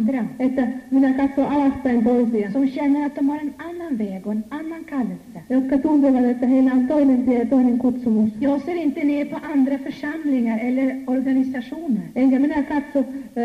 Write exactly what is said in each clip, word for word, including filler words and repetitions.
andra. Että minä katson alaspäin toisia. Som känner att de har en annan väg och en annan kallelse. Jotka tuntevat, että heillä on toinen tie ja toinen kutsumus. Jag ser inte ner på andra församlingar eller organisationer. Enkä minä katso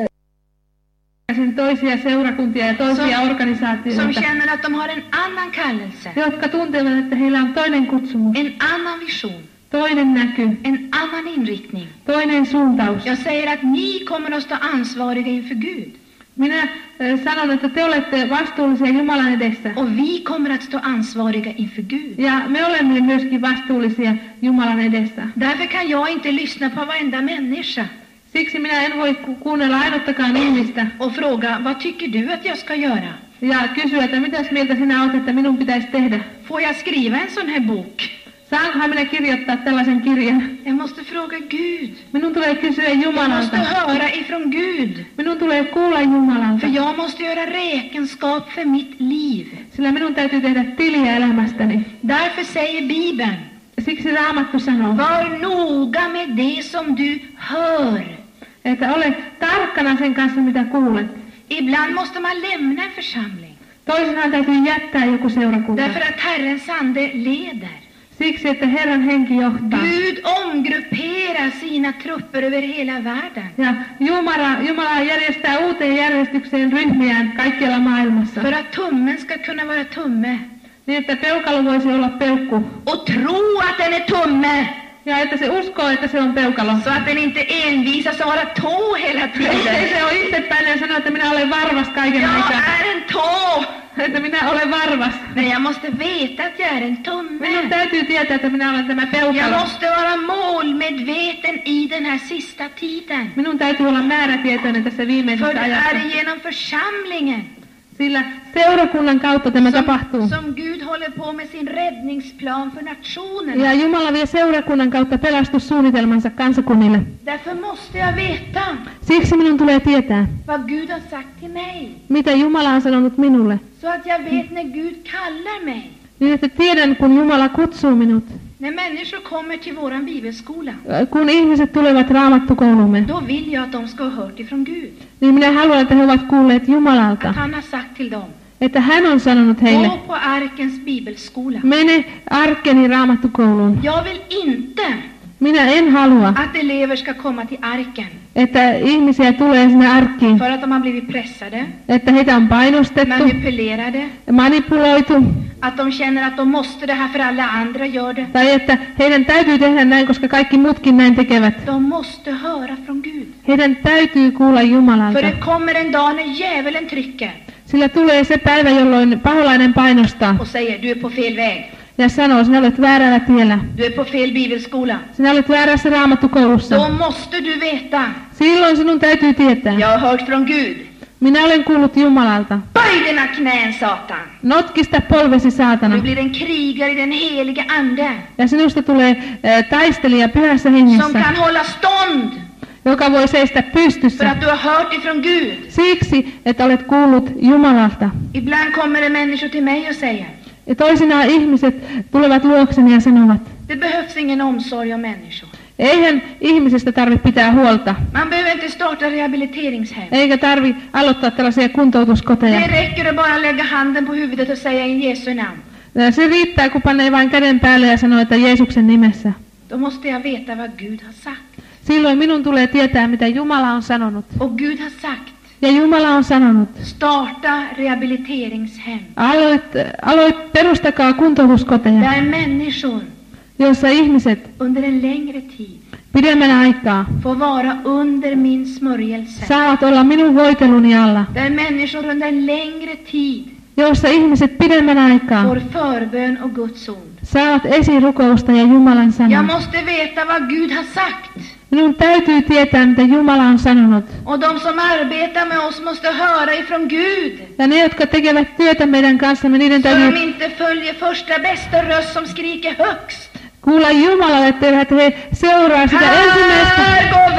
toisia seurakuntia ja toisia Som organisaatioita, känner att de har en annan kallelse. jotka tuntevat, että heillä on toinen kutsumus, En annan vision. toinen näky, En annan inriktning. toinen suuntaus. Jag säger att ni kommer att stå ansvariga inför Gud. Minä äh, sanon, että te olette vastuullisia Jumalan edessä. Och vi kommer att stå ansvariga inför Gud. Ja me olemme myöskin vastuullisia Jumalan edessä. Därför kan jag inte lyssna på varenda människa Siksi minä en voi ku- kuunnella ainuttakaan ihmistä och fråga, vad tycker du att jag ska göra? ja kysyä, että mitäs mieltä sinä olet, että minun pitäisi tehdä. Får jag skriva en sån här bok? Saankohan minä kirjoittaa tällaisen kirjan? Jag måste fråga Gud. Minun tulee kysyä Jag Jumalalta. måste höra ifrån Gud. Minun tulee kuulla Jumalalta. För jag måste göra räkenskap för mitt liv. Sillä minun täytyy tehdä tiliä elämästäni. Därför säger Bibeln, Siksi Raamattu sanoo, var noga med det som du hör. että ole tarkkana sen kanssa, mitä kuulet. Ibland måste man lämna en församling. Toisinaan täytyy jättää joku seurakunta. Därför att Herrens ande leder. Siksi, että Herran henki johtaa. Gud omgrupperar sina trupper över hela världen. Ja Jumala, Jumala järjestää uuteen järjestykseen ryhmiään kaikkialla maailmassa. För att tummen ska kunna vara tumme. Niin, että peukalo voisi olla peukku. Och tro att den är tumme. Ja että se uskoo, että se on peukalo. Så att den inte envisas att vara tå hela Ei tiden. se ole itsepäinen ja sanoo, että minä olen varvas kaiken Jag aikaa. är en tå. Että minä olen varvas. Men jag måste veta att jag är en tumme. Minun täytyy tietää, että minä olen tämä Jag peukalo. måste vara målmedveten i den här sista tiden. Minun täytyy olla määrätietoinen tässä För viimeisessä det ajassa. är genom församlingen Sillä seurakunnan kautta tämä tapahtuu. som, som Gud håller på med sin räddningsplan för nationerna. Ja Jumala vie seurakunnan kautta pelastussuunnitelmansa kansakunnille. Därför måste jag veta Siksi minun tulee tietää, vad Gud har sagt till mig. mitä Jumala on sanonut minulle. Så att jag vet när Gud kallar mig. Niin, että tiedän, kun Jumala kutsuu minut. När människor kommer till våran bibelskola, Kun ihmiset tulevat raamattukoulumme, då vill jag att de ska ha hört ifrån Gud. niin minä haluan, että he ovat kuulleet Jumalalta. Att han har sagt till dem, Että hän on sanonut heille, gå på Arkens bibelskola. mene Arkeni raamattukouluun. Jag vill inte Minä en halua, att elever ska komma till Arken että ihmisiä tulee sinne arkkiin. för att de har blivit pressade, Että heitä on painostettu, manipulerade, manipuloitu. att de känner att de måste det här för alla andra gör det. Tai että heidän täytyy tehdä näin, koska kaikki muutkin näin tekevät. De måste höra från Gud. Heidän täytyy kuulla Jumalalta. För det kommer en dag när djävulen trycker Sillä tulee se päivä, jolloin paholainen painostaa och säger, du är på fel väg. ja sanoo, sinä olet väärällä tiellä. Du är på fel bibelskola. Sinä olet väärässä raamattukoulussa. Då måste du veta, Silloin sinun täytyy tietää. jag har hört från Gud. Minä olen kuullut Jumalalta. Böj dina knän, Satan. Notkista polvesi saatana. Du blir en krigare i den helige ande Ja sinusta tulee äh, taistelija pyhässä som hengessä, kan hålla stånd joka voi seistä för pystyssä. att du har hört ifrån Gud. Siksi, että olet kuullut Jumalalta. Ibland kommer det människor till mig och säger, Ja toisinaan ihmiset tulevat luokseni ja sanovat, det behövs ingen omsorg om människor. eihän ihmisestä tarvitse pitää huolta, Man behöver inte starta rehabiliteringshem. eikä tarvi aloittaa tällaisia kuntoutuskoteja. Det räcker att bara lägga handen på huvudet och säga i Jesu namn. Se riittää, kun panee vain käden päälle ja sanoo, että Jeesuksen nimessä. Då måste jag veta vad Gud har sagt. Silloin minun tulee tietää, mitä Jumala on sanonut. Och Gud har sagt, Ja Jumala on sanonut, starta rehabiliteringshem. aloit, aloit perustakaa kuntoutuskoteja, Där människor joissa ihmiset under en längre tid pidemmän aikaa får vara under min smörjelse. saavat olla minun voiteluni alla. Där människor under en längre tid Joissa ihmiset pidemmän aikaa får förbön och Guds ord. saavat esirukousta ja Jumalan Jag sanaa. måste veta vad Gud har sagt. Minun täytyy tietää, mitä Jumala on sanonut. Och de som arbetar med oss måste höra ifrån Gud. Ja ne, jotka tekevät työtä meidän kanssamme, niiden Så de täytyy inte följer första bästa röst som skriker högst. kuulla Jumalalle, etteivät he seuraa sitä ensimmäistä, Här går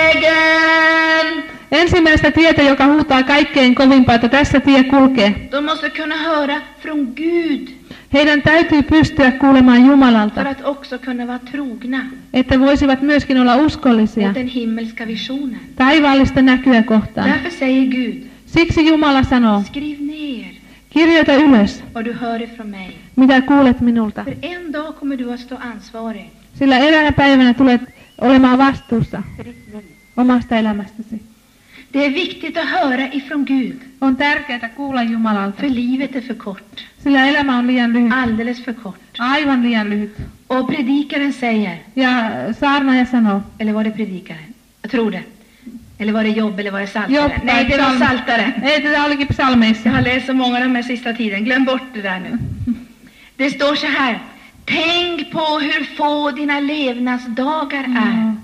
vägen! ensimmäistä tietä, joka huutaa kaikkein kovimpaa, että tässä tie kulkee. De måste kunna höra från Gud Heidän täytyy pystyä kuulemaan för Jumalalta, att också kunna vara trogna että voisivat myöskin olla uskollisia mot den himmelska visionen. taivaallista näkyä kohtaan. Därför säger Gud, Siksi Jumala sanoo, skriv ner kirjoita ylös, vad du hör ifrån mig. mitä kuulet minulta. För en dag kommer du att stå ansvarig Sillä eräänä päivänä tulet olemaan vastuussa för ditt liv. omasta elämästäsi. Det är viktigt att höra ifrån Gud, On tärkeää kuulla Jumalalta, för livet är för kort. sillä elämä on liian lyhyt, Alldeles för kort. aivan liian lyhyt. Och predikaren säger, Ja saarnaaja sanoo, eller var det predikaren? Jag tror det. Eller var det Jobb eller var det Saltare? Jobb, Nej, det var psalm. Saltare. Ei, tätä olikin psalmeissa. Jag har läst så många de här sista tiden. Glöm bort det där nu. Det står så här. Tänk på hur få dina levnadsdagar är.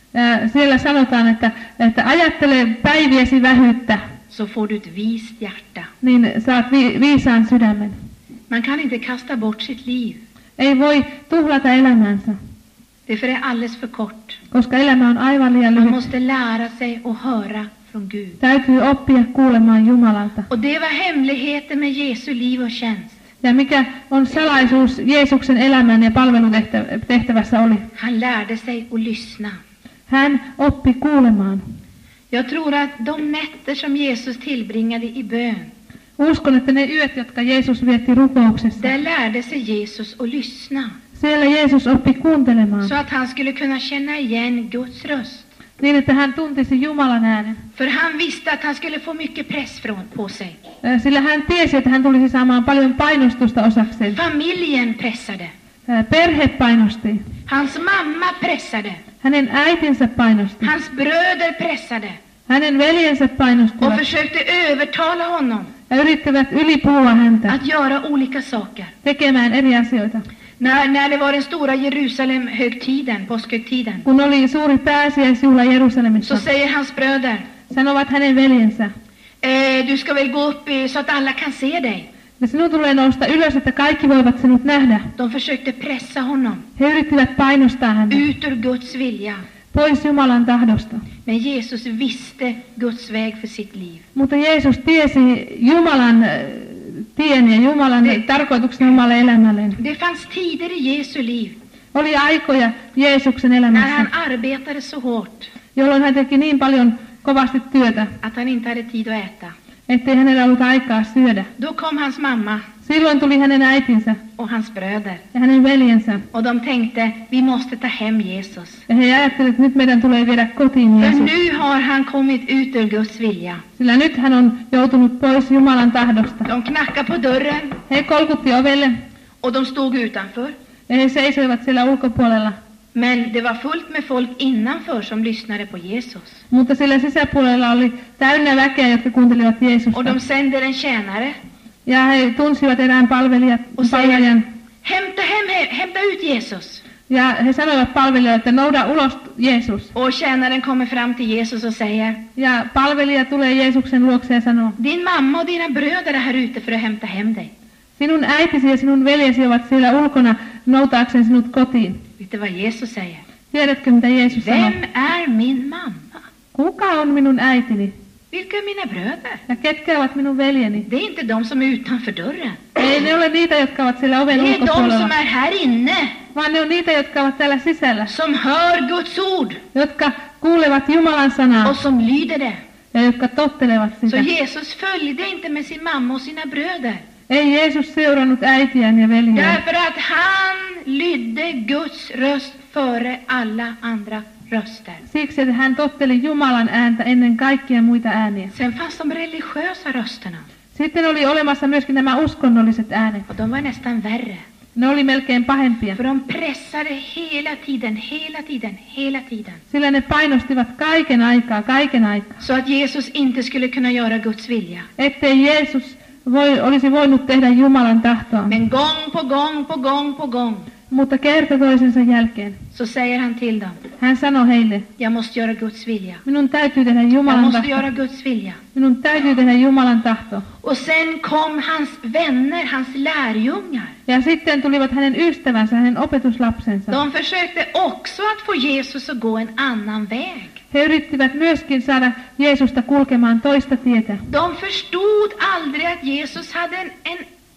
Ja siellä sanotaan, että, että ajattele päiviesi vähyyttä, Så får du ett vist hjärta. niin saat vi, viisaan sydämen. Man kan inte kasta bort sitt liv. Ei voi tuhlata elämäänsä, Det är för det är alldeles för kort. koska elämä on aivan liian Man lyhyt. måste lära sig att höra från Gud. Täytyy oppia kuulemaan Jumalalta. Och det var hemligheten med Jesu liv och tjänst. Ja mikä on salaisuus Jeesuksen elämän ja palvelutehtävässä oli? Han lärde sig att lyssna. Hän oppi kuulemaan. Jag tror att de nätter som Jesus tillbringade i bön, Uskon, että ne yöt, jotka Jeesus vietti rukouksessa, där lärde sig Jesus att lyssna. siellä Jeesus oppi kuuntelemaan, Så att han skulle kunna känna igen Guds röst. niin että hän tuntisi Jumalan äänen. För han visste att han skulle få mycket press från, på sig. Äh, Sillä hän tiesi, että hän tulisi saamaan paljon painostusta osakseen. Familjen pressade. Äh, Perhe painosti. Hans mamma pressade. Hänen äitinsä painosti. Hans bröder pressade. Hänen veljensä Och painostivat försökte övertala honom ja yrittivät ylipuhua häntä att göra olika saker. tekemään eri asioita. När, när det var den stora Jerusalem-högtiden, påskhögtiden, Kun oli suuri pääsiäisjuhla Jerusalemissa, så säger hans bröder, sanovat hänen veljensä, eh, du ska väl gå upp eh, så att alla kan se dig. ja sinun tulee nousta ylös, että kaikki voivat sinut nähdä. De försökte pressa honom He yrittivät painostaa häntä ut ur Guds vilja. pois Jumalan tahdosta. Men Jesus visste Guds väg för sitt liv. Mutta Jeesus tiesi Jumalan äh, tien ja Jumalan Ne- tarkoituksen omalle elämälleen. Det fanns tider i Jesu liv Oli aikoja Jeesuksen när elämässä, han arbetade så hårt jolloin hän teki niin paljon kovasti työtä, att han inte hade tid att äta. ettei hänellä ollut aikaa syödä. Då kom hans mamma Silloin tuli hänen äitinsä och hans bröder ja hänen veljensä. och de tänkte, vi måste ta hem Jesus. Ja he ajattelivat, että nyt meidän tulee viedä kotiin För Jeesus. nu har han kommit ut ur Guds vilja. Sillä nyt hän on joutunut pois Jumalan tahdosta. De knackade på dörren He kolkutti ovelle och de stod utanför. ja he seisoivat siellä ulkopuolella. Men det var fullt med folk innanför som lyssnade på Jesus. Mutta sillä sisäpuolella oli täynnä väkeä, jotka kuuntelivat Och Jeesusta. de sände en tjänare Ja he tunsivat erään palvelijat, och säger, palvelijan. hämta hem, he- hämta ut Jesus. Ja he sanoivat palvelijalle, että nouda ulos Jeesus. Och tjänaren kommer fram till Jesus och säger, Ja palvelija tulee Jeesuksen luokse ja sanoo, din mamma och dina bröder är här ute för att hämta hem dig. sinun äitisi ja sinun veljesi ovat siellä ulkona noutaakseen sinut kotiin. Vet du vad Jesus säger? Tiedätkö, mitä Jeesus sanoo? Vem är min mamma? Kuka on minun äitini? Vilka är mina bröder? Ja ketkä ovat minun veljeni? Det är inte de som är utanför dörren. Ei ne ole niitä, jotka ovat siellä oven Det är de som ulkopuolella, är här inne, vaan ne on niitä, jotka ovat täällä sisällä, som hör Guds ord jotka kuulevat Jumalan sanaa och som lyder det. ja jotka tottelevat Så sitä. Jesus följde inte med sin mamma och sina bröder. Ei Jeesus seurannut äitiään ja veljeään, Därför att han lydde Guds röst före alla andra röster. siksi, että hän totteli Jumalan ääntä ennen kaikkia muita ääniä. Sen fanns de religiösa rösterna. Sitten oli olemassa myöskin nämä uskonnolliset äänet. Och de var nästan värre. Ne oli melkein pahempia, För de pressade hela tiden, hela tiden, hela tiden. sillä ne painostivat kaiken aikaa, kaiken aikaa, Så att Jesus inte skulle kunna göra Guds vilja. ettei Jeesus voi, olisi voinut tehdä Jumalan tahtoa. Men gång på gång på gång på gång Mutta kerta toisensa jälkeen så säger han till dem, hän sanoi heille, jag måste göra Guds vilja. minun täytyy tehdä Jag Jumalan måste tahto. göra Guds vilja. Minun täytyy tehdä Jumalan tahto. Och sen kom hans vänner, hans lärjungar. Ja sitten tulivat hänen ystävänsä, hänen opetuslapsensa. De försökte också att få Jesus att gå en annan väg. He yrittivät myöskin saada Jeesusta kulkemaan toista tietä. De förstod aldrig att Jesus hade en, en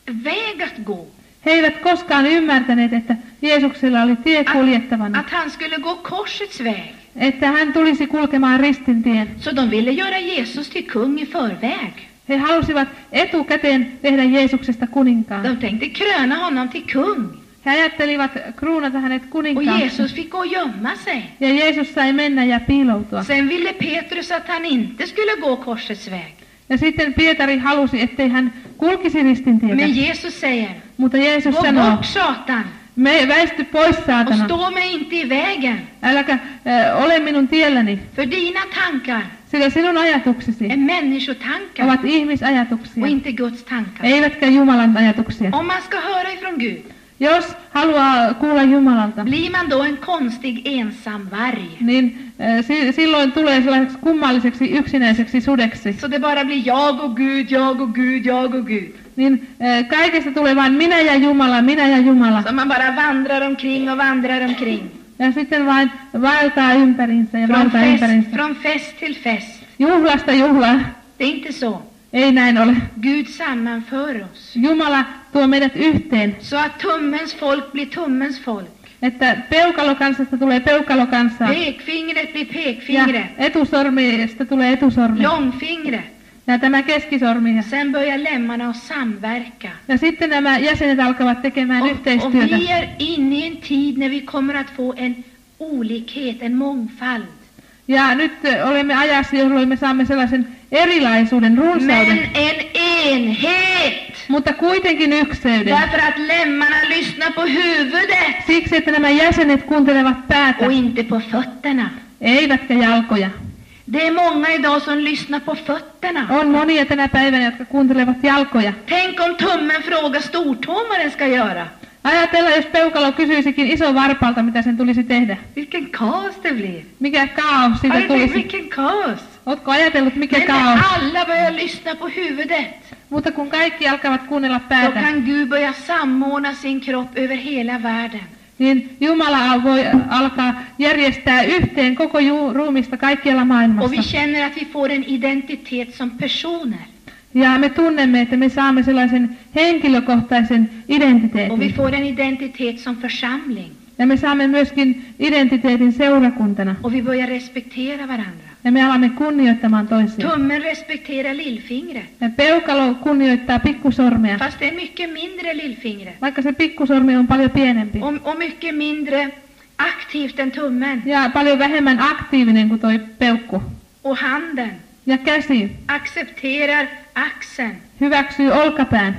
väg att gå. He eivät koskaan ymmärtäneet, että Jeesuksella oli tie kuljettavana. Att han skulle gå korsets väg. että hän tulisi kulkemaan ristintien. Så de ville göra Jesus till kung i förväg. He halusivat etukäteen tehdä Jeesuksesta kuninkaan. De tänkte kröna honom till kung. He ajattelivat kruunata hänet Och kuninkaaksi. Jesus fick gå och gömma sig. Ja Jeesus sai mennä ja piiloutua. Sen ville Petrus att han inte skulle gå korsets väg. Ja sitten Pietari halusi, ettei hän kulkisi ristintietä. Men Jesus säger, Mutta Jeesus gå sanoo, bort Satan me väisty pois och saatana. stå mig inte i vägen. Äläkä äh, ole minun tielläni, För dina tankar sillä sinun ajatuksesi är människotankar ovat ihmisajatuksia, och inte Guds tankar. eivätkä Jumalan ajatuksia. Om man ska höra ifrån Gud, Jos haluaa kuulla Jumalalta, blir man då en konstig ensam varg. niin äh, si- silloin tulee sellaiseksi kummalliseksi yksinäiseksi sudeksi. Så det bara blir jag och Gud, jag och Gud, jag och Gud. Niin äh, kaikesta tulee vain minä ja Jumala, minä ja Jumala. Så man bara vandrar omkring och vandrar omkring. Ja sitten vain vaeltaa ympärinsä ja Från vaeltaa fest, ympärinsä. från fest till fest. Juhlasta juhlaan. Det är inte så. Ei näin ole. Gud sammanför oss. Jumala tuo meidät yhteen, Så att tummens folk blir tummens folk. että peukalokansasta tulee peukalokansaa Pekfingret blir ja pekfingret. etusormista tulee etusormi Långfingret. ja tämä keskisormi. Sen börjar lemmarna att samverka. Ja sitten nämä jäsenet alkavat tekemään Och, och yhteistyötä. vi är inne i en tid när vi kommer att få en olikhet, en mångfald. Ja nyt ö, olemme ajassa, jolloin me saamme sellaisen erilaisuuden, Men runsauden, en enhet. mutta kuitenkin ykseyden. Därför att lemmarna lyssnar på huvudet Siksi, että nämä jäsenet kuuntelevat päätä, och inte på fötterna. eivätkä jalkoja. Det är många idag som lyssnar på fötterna. On monia tänä päivänä, jotka kuuntelevat jalkoja. Tänk om tummen frågar stortån vad den ska göra. Ajatella, jos peukalo kysyisikin iso varpalta, mitä sen tulisi tehdä. Vilken kaos det blir. Mikä kaos siitä Har du tänkt tulisi? vilken kaos? Ootko ajatellut, mikä Men kaos? när alla börjar lyssna på huvudet, Mutta kun kaikki alkavat kuunnella då päätä, kan Gud börja samordna sin kropp över hela världen. niin Jumala voi alkaa järjestää yhteen koko ju- ruumista kaikkialla Och maailmassa. vi känner att vi får en identitet som personer. Ja me tunnemme, että me saamme sellaisen henkilökohtaisen Och vi identiteetin. får en identitet som församling. Ja me saamme myöskin identiteetin seurakuntana. Och vi börjar respektera varandra. Ja me alamme kunnioittamaan toisia. Tummen respekterar lillfingret. Ja peukalo kunnioittaa pikkusormea, Fast det är mycket mindre lillfingret. vaikka se pikkusormi on paljon pienempi. Och, och mycket mindre aktivt än tummen. Ja paljon vähemmän aktiivinen kuin toi peukku. Och handen Ja käsi accepterar axeln. hyväksyy olkapään.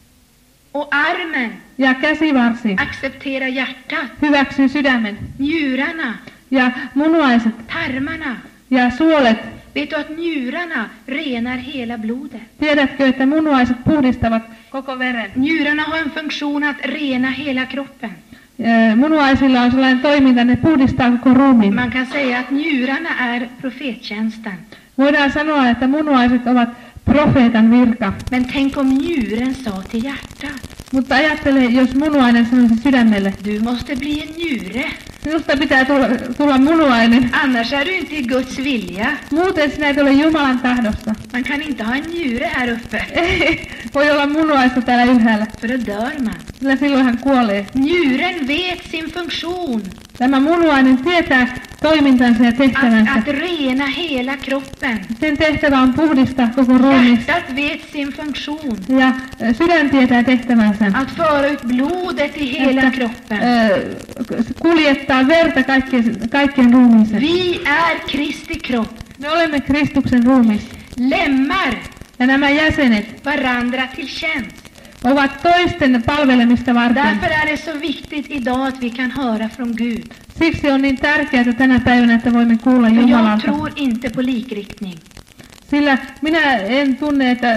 Och armen Ja käsivarsi accepterar hjärtat. hyväksyy sydämen. Njurarna, Ja munuaiset tarmarna. ja suolet. Vet du att njurarna renar hela blodet? Tiedätkö, että munuaiset puhdistavat koko veren? Njurarna har en funktion att rena hela kroppen. Ö, Munuaisilla on sellainen toiminta, ne puhdistaa koko ruumiin. Man kan säga att njurarna är profettjänsten. Voidaan sanoa, että munuaiset ovat profeetan virka. Men tänk om njuren sa till hjärtat: Mutta ajattele, jos munuainen sanoisi sydämelle, du måste bli en njure. sinusta pitää tulla, tulla munuainen. Annars är du inte i Guds vilja. Muuten sinä et ole Jumalan tahdossa. Man kan inte ha en njure här uppe, Ei voi olla munuaista täällä ylhäällä, för då dör man. sillä silloin hän kuolee. Njuren vet sin funktion. Tämä munuainen tietää toimintansa ja Att, tehtävänsä. att rena hela kroppen. Sen tehtävä on puhdistaa koko ruumis. Hjärtat vet sin funktion. Ja ö, sydän tietää tehtävänsä. Att föra ut blodet i hela Että, kroppen. ö, kuljettaa verta kaikkien, kaikkien ruumiiseen. Vi är Kristi kropp. Me olemme Kristuksen ruumis. Lemmar Ja nämä jäsenet varandra till tjänst. ovat toisten palvelemista varten. Därför är det så viktigt idag att vi kan höra från Gud. Siksi on niin tärkeää tänä päivänä, että voimme kuulla För jag Jumalalta. tror inte på likriktning. Sillä minä en tunne, että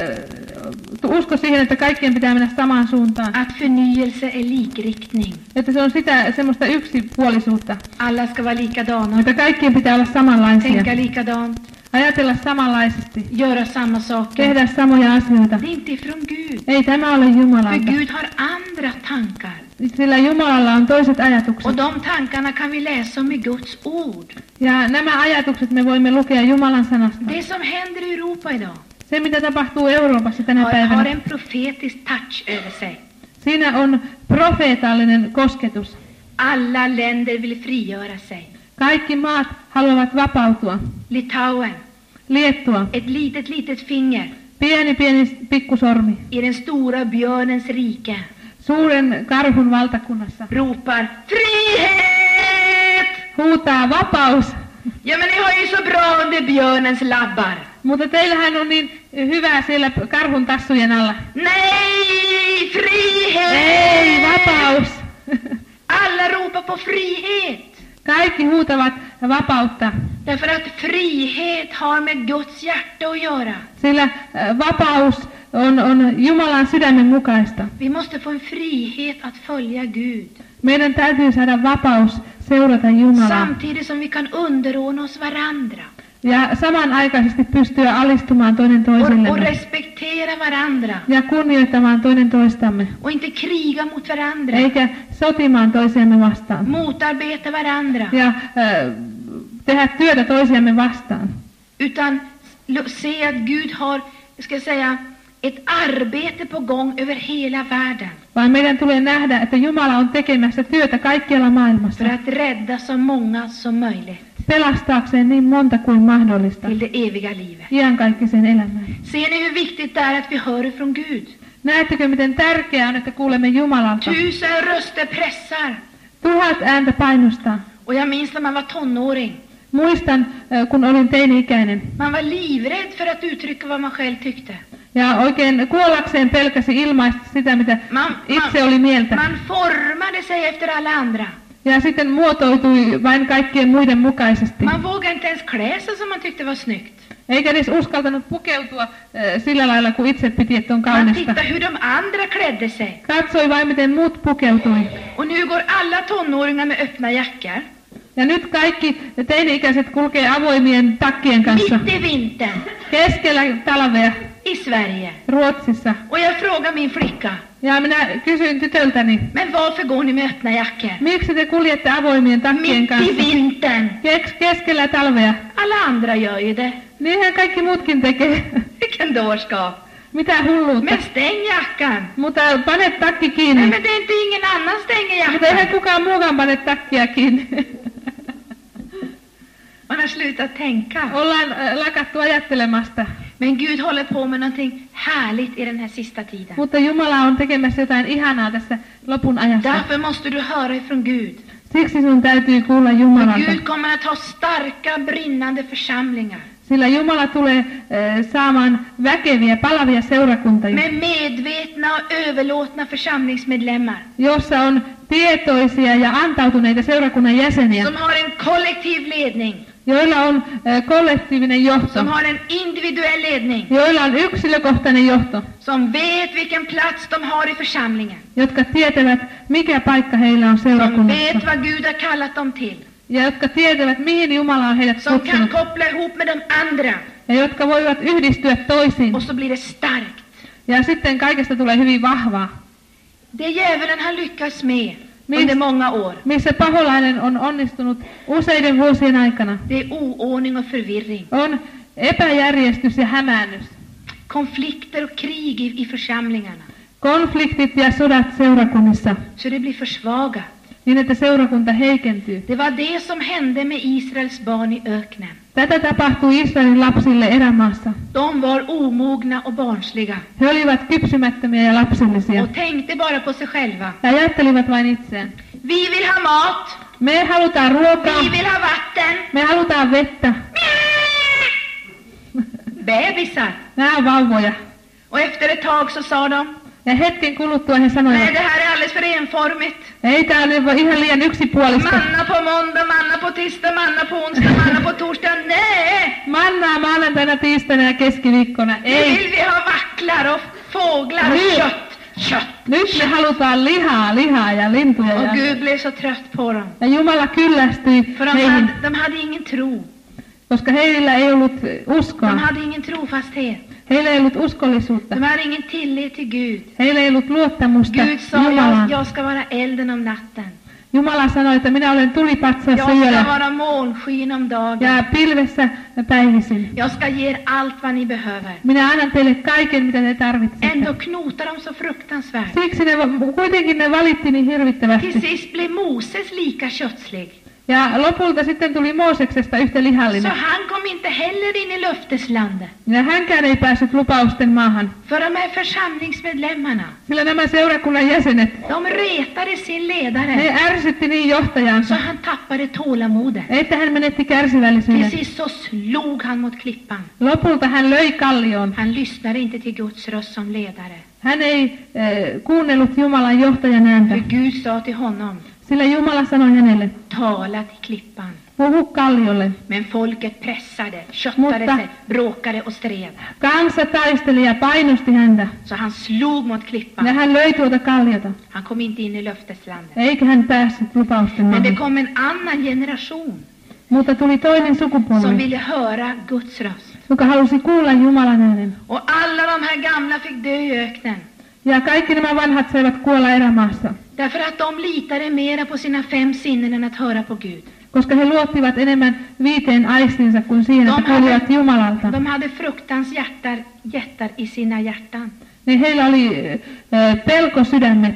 usko siihen, että kaikkien pitää mennä samaan suuntaan. Att förnyelse är likriktning. Että se on sitä semmoista yksipuolisuutta. Alla ska vara likadana, Että kaikkien pitää olla samanlaisia. tänka likadant, Ajatella samanlaisesti. göra samma saker. Tehdä samoja asioita. Det är inte ifrån Gud. Ei tämä ole För Jumalalta. Gud har andra tankar. Sillä Jumalalla on toiset Och ajatukset. de tankarna kan vi läsa om i Guds ord. Ja nämä ajatukset me voimme lukea Jumalan sanasta. Det som händer i Europa idag Se, mitä tapahtuu Euroopassa tänä har, har päivänä, en profetisk touch över sig. siinä on profeetallinen kosketus. Alla länder vill frigöra sig. Kaikki maat haluavat vapautua. Litauen, Liettua. ett litet, litet finger Pieni pieni pikkusormi. i den stora björnens rike, Suuren karhun valtakunnassa. ropar frihet! Huutaa vapaus. Ja, men ni har ju så bra under björnens labbar. Mutta teillähän on niin hyvää siellä karhun tassujen alla. Nej, frihet! Ei, vapaus. Alla ropar på frihet. Kaikki huutavat vapautta. Därför att frihet har med Guds hjärta att göra. Sillä äh, vapaus on, on Jumalan sydämen mukaista. Vi måste få en frihet att följa Gud. Meidän täytyy saada vapaus seurata Jumalaa. Samtidigt som vi kan underordna oss varandra. Ja samanaikaisesti pystyä alistumaan toinen Och, och toisellemme. respektera varandra. Ja kunnioittamaan toinen toistamme. Och inte kriga mot varandra. Eikä sotimaan toisiamme vastaan. Motarbeta varandra. Ja äh, tehdä työtä toisiamme vastaan. Utan lo- se att Gud har, jag ska säga, ett arbete på gång över hela världen. Vaan meidän tulee nähdä, että Jumala on tekemässä työtä kaikkialla maailmassa. För att rädda så många som möjligt Pelastaakseen niin monta kuin mahdollista. till det eviga livet. Iankaikkisen elämään. Ser ni hur viktigt det är att vi hör ifrån Gud? Näettekö, miten tärkeää on, että kuulemme Jumalalta? Tusen röster pressar. Tuhat ääntä painostaa. Och jag minns när man var tonåring. Muistan, äh, kun olin teini-ikäinen. Man var livrädd för att uttrycka vad man själv tyckte. Ja oikein kuollakseen pelkäsi ilmaista sitä, mitä Man, itse man, oli mieltä. man formade sig efter alla andra. Ja sitten muotoutui vain kaikkien muiden mukaisesti. Man vågade inte ens klä sig som man tyckte var snyggt. Eikä edes uskaltanut pukeutua äh, sillä lailla, kun itse piti, että on Man kaunista. tittade hur de andra klädde sig. Katsoi vain, miten muut pukeutui. Och nu går alla tonåringar med öppna jackor. Ja nyt kaikki teini-ikäiset kulkee avoimien takkien kanssa. Mitt i vintern. Keskellä talvea I Sverige. Ruotsissa. Och jag frågar min flicka. Ja minä kysyin tytöltäni, Men varför går ni med öppna jackor? miksi te kuljette avoimien takkien Mitt i kanssa? vintern. Kes- keskellä talvea. Alla andra gör ju det. Niinhän kaikki muutkin tekee. Vilken dårskap. Mitä hulluutta. Men stäng jackan. Mutta pane takki Nej, kiinni. men det är inte ingen annan stänger Mutta eihän jackan. kukaan muukaan pane takkia kiinni. Man har slutat tänka. Ollaan äh, lakattu ajattelemasta. Men Gud håller på med någonting härligt i den här sista tiden. Mutta Jumala on tekemässä jotain ihanaa tässä lopun ajassa. Därför måste du höra ifrån Gud. Siksi sun täytyy kuulla För Jumalalta. Gud kommer att ha starka brinnande församlingar. Sillä Jumala tulee äh, saamaan väkeviä, palavia seurakuntia, Med medvetna och överlåtna församlingsmedlemmar. jossa on tietoisia ja antautuneita seurakunnan jäseniä, Som har en kollektiv ledning. joilla on äh, kollektiivinen johto, Som har en individuell ledning. joilla on yksilökohtainen johto, Som vet vilken plats de har i församlingen. jotka tietävät, mikä paikka heillä on Som seurakunnassa, vet vad Gud har kallat dem till. ja jotka tietävät, mihin Jumala on heidät Som kan kutsunut, koppla ihop med de andra. ja jotka voivat yhdistyä toisiin. Och så blir det starkt. Ja sitten kaikesta tulee hyvin vahvaa. Det djävulen har lyckats med Minst- under många år. Missä paholainen on onnistunut useiden vuosien aikana, Det är oordning och förvirring. on epäjärjestys ja hämäännys. Konflikter och krig i, i församlingarna. Konfliktit ja sodat seurakunnissa, Så det blir försvagat. niin että seurakunta heikentyy. Det var det som hände med Israels barn i öknen. Tätä tapahtui Israelin lapsille erämaassa. De var omogna och barnsliga. He olivat kypsymättömiä ja lapsellisia. Och tänkte bara på sig själva. Ja ajattelivat vain itseään. Vi vill ha mat. Me halutaan ruokaa, Vi vill ha vatten. me halutaan vettä. Bebisar. Nämä on vauvoja. Och efter ett tag så sa de, Ja hetken kuluttua he nej, sanoivat, det här är alldeles för enformigt. ei tää on ihan liian yksipuolista. Manna på måndag, manna på tisdag, manna på onsdag, manna på torsdag. Nej! Mannaa maanantaina, tiistaina ja keskiviikkona. Nu Ei. vill vi ha vacklar och fåglar och Nyt. kött. Kött. Nyt me halutaan lihaa, lihaa ja lintuja. Och Ja, Gud blev så trött på dem. ja Jumala kyllästyi För de heihin, hade, de hade ingen tro. koska heillä ei ollut De uskoa. hade ingen trofasthet. Heillä ei ollut uskollisuutta. De hade ingen tillit till Gud. Heillä ei ollut luottamusta Gud sa, jag, Jumalaan. jag ska vara elden om natten. Jumala sanoi, että minä olen tulipatsassa Jag ska yöllä vara molnskyn om dagen. ja pilvessä päivisin. Jag ska ge er allt vad ni behöver. Minä annan teille kaiken, mitä te tarvitsette. Ändå knotar de så fruktansvärt. Siksi ne, va- kuitenkin ne valitti niin Till hirvittävästi. sist blev Moses lika kötslig. Ja lopulta sitten tuli Mooseksesta yhtä Så lihallinen. han kom inte heller in i löfteslandet. Ja hänkään ei päässyt lupausten maahan. För de här församlingsmedlemmarna, Sillä nämä seurakunnan jäsenet, de retade sin ne ledare. ärsytti niin Så johtajansa, han tappade tålamodet. että hän menetti kärsivällisyyden. Till sist så slog han mot klippan. Lopulta hän löi kallioon. Han lyssnade inte till Guds röst som ledare. Hän ei äh, kuunnellut Jumalan johtajan ääntä, För Gud sa till honom, sillä Jumala sanoi hänelle, tala till klippan. puhu kalliolle. Men folket pressade, köttade Mutta- sig, bråkade och stred. Kansa taisteli ja painosti häntä, Så han slog mot ja klippan. hän löi tuota kalliota, Han kom inte in i löfteslandet. eikä hän päässyt lupausten Men det maahan. kom en annan generation Mutta tuli toinen som sukupolvi, ville höra Guds röst. joka halusi kuulla Jumalan äänen. Och alla de här gamla fick dö i öknen. Ja kaikki nämä vanhat saivat kuolla erämaassa, Därför att de litade mera på sina fem sinnen än att höra på Gud. koska he luottivat enemmän viiteen aistinsa kuin siihen, että De hade, kuulivat Jumalalta. de hade fruktans hjärtar, hjärtar i sina hjärtan. Niin heillä oli äh, pelkosydämet.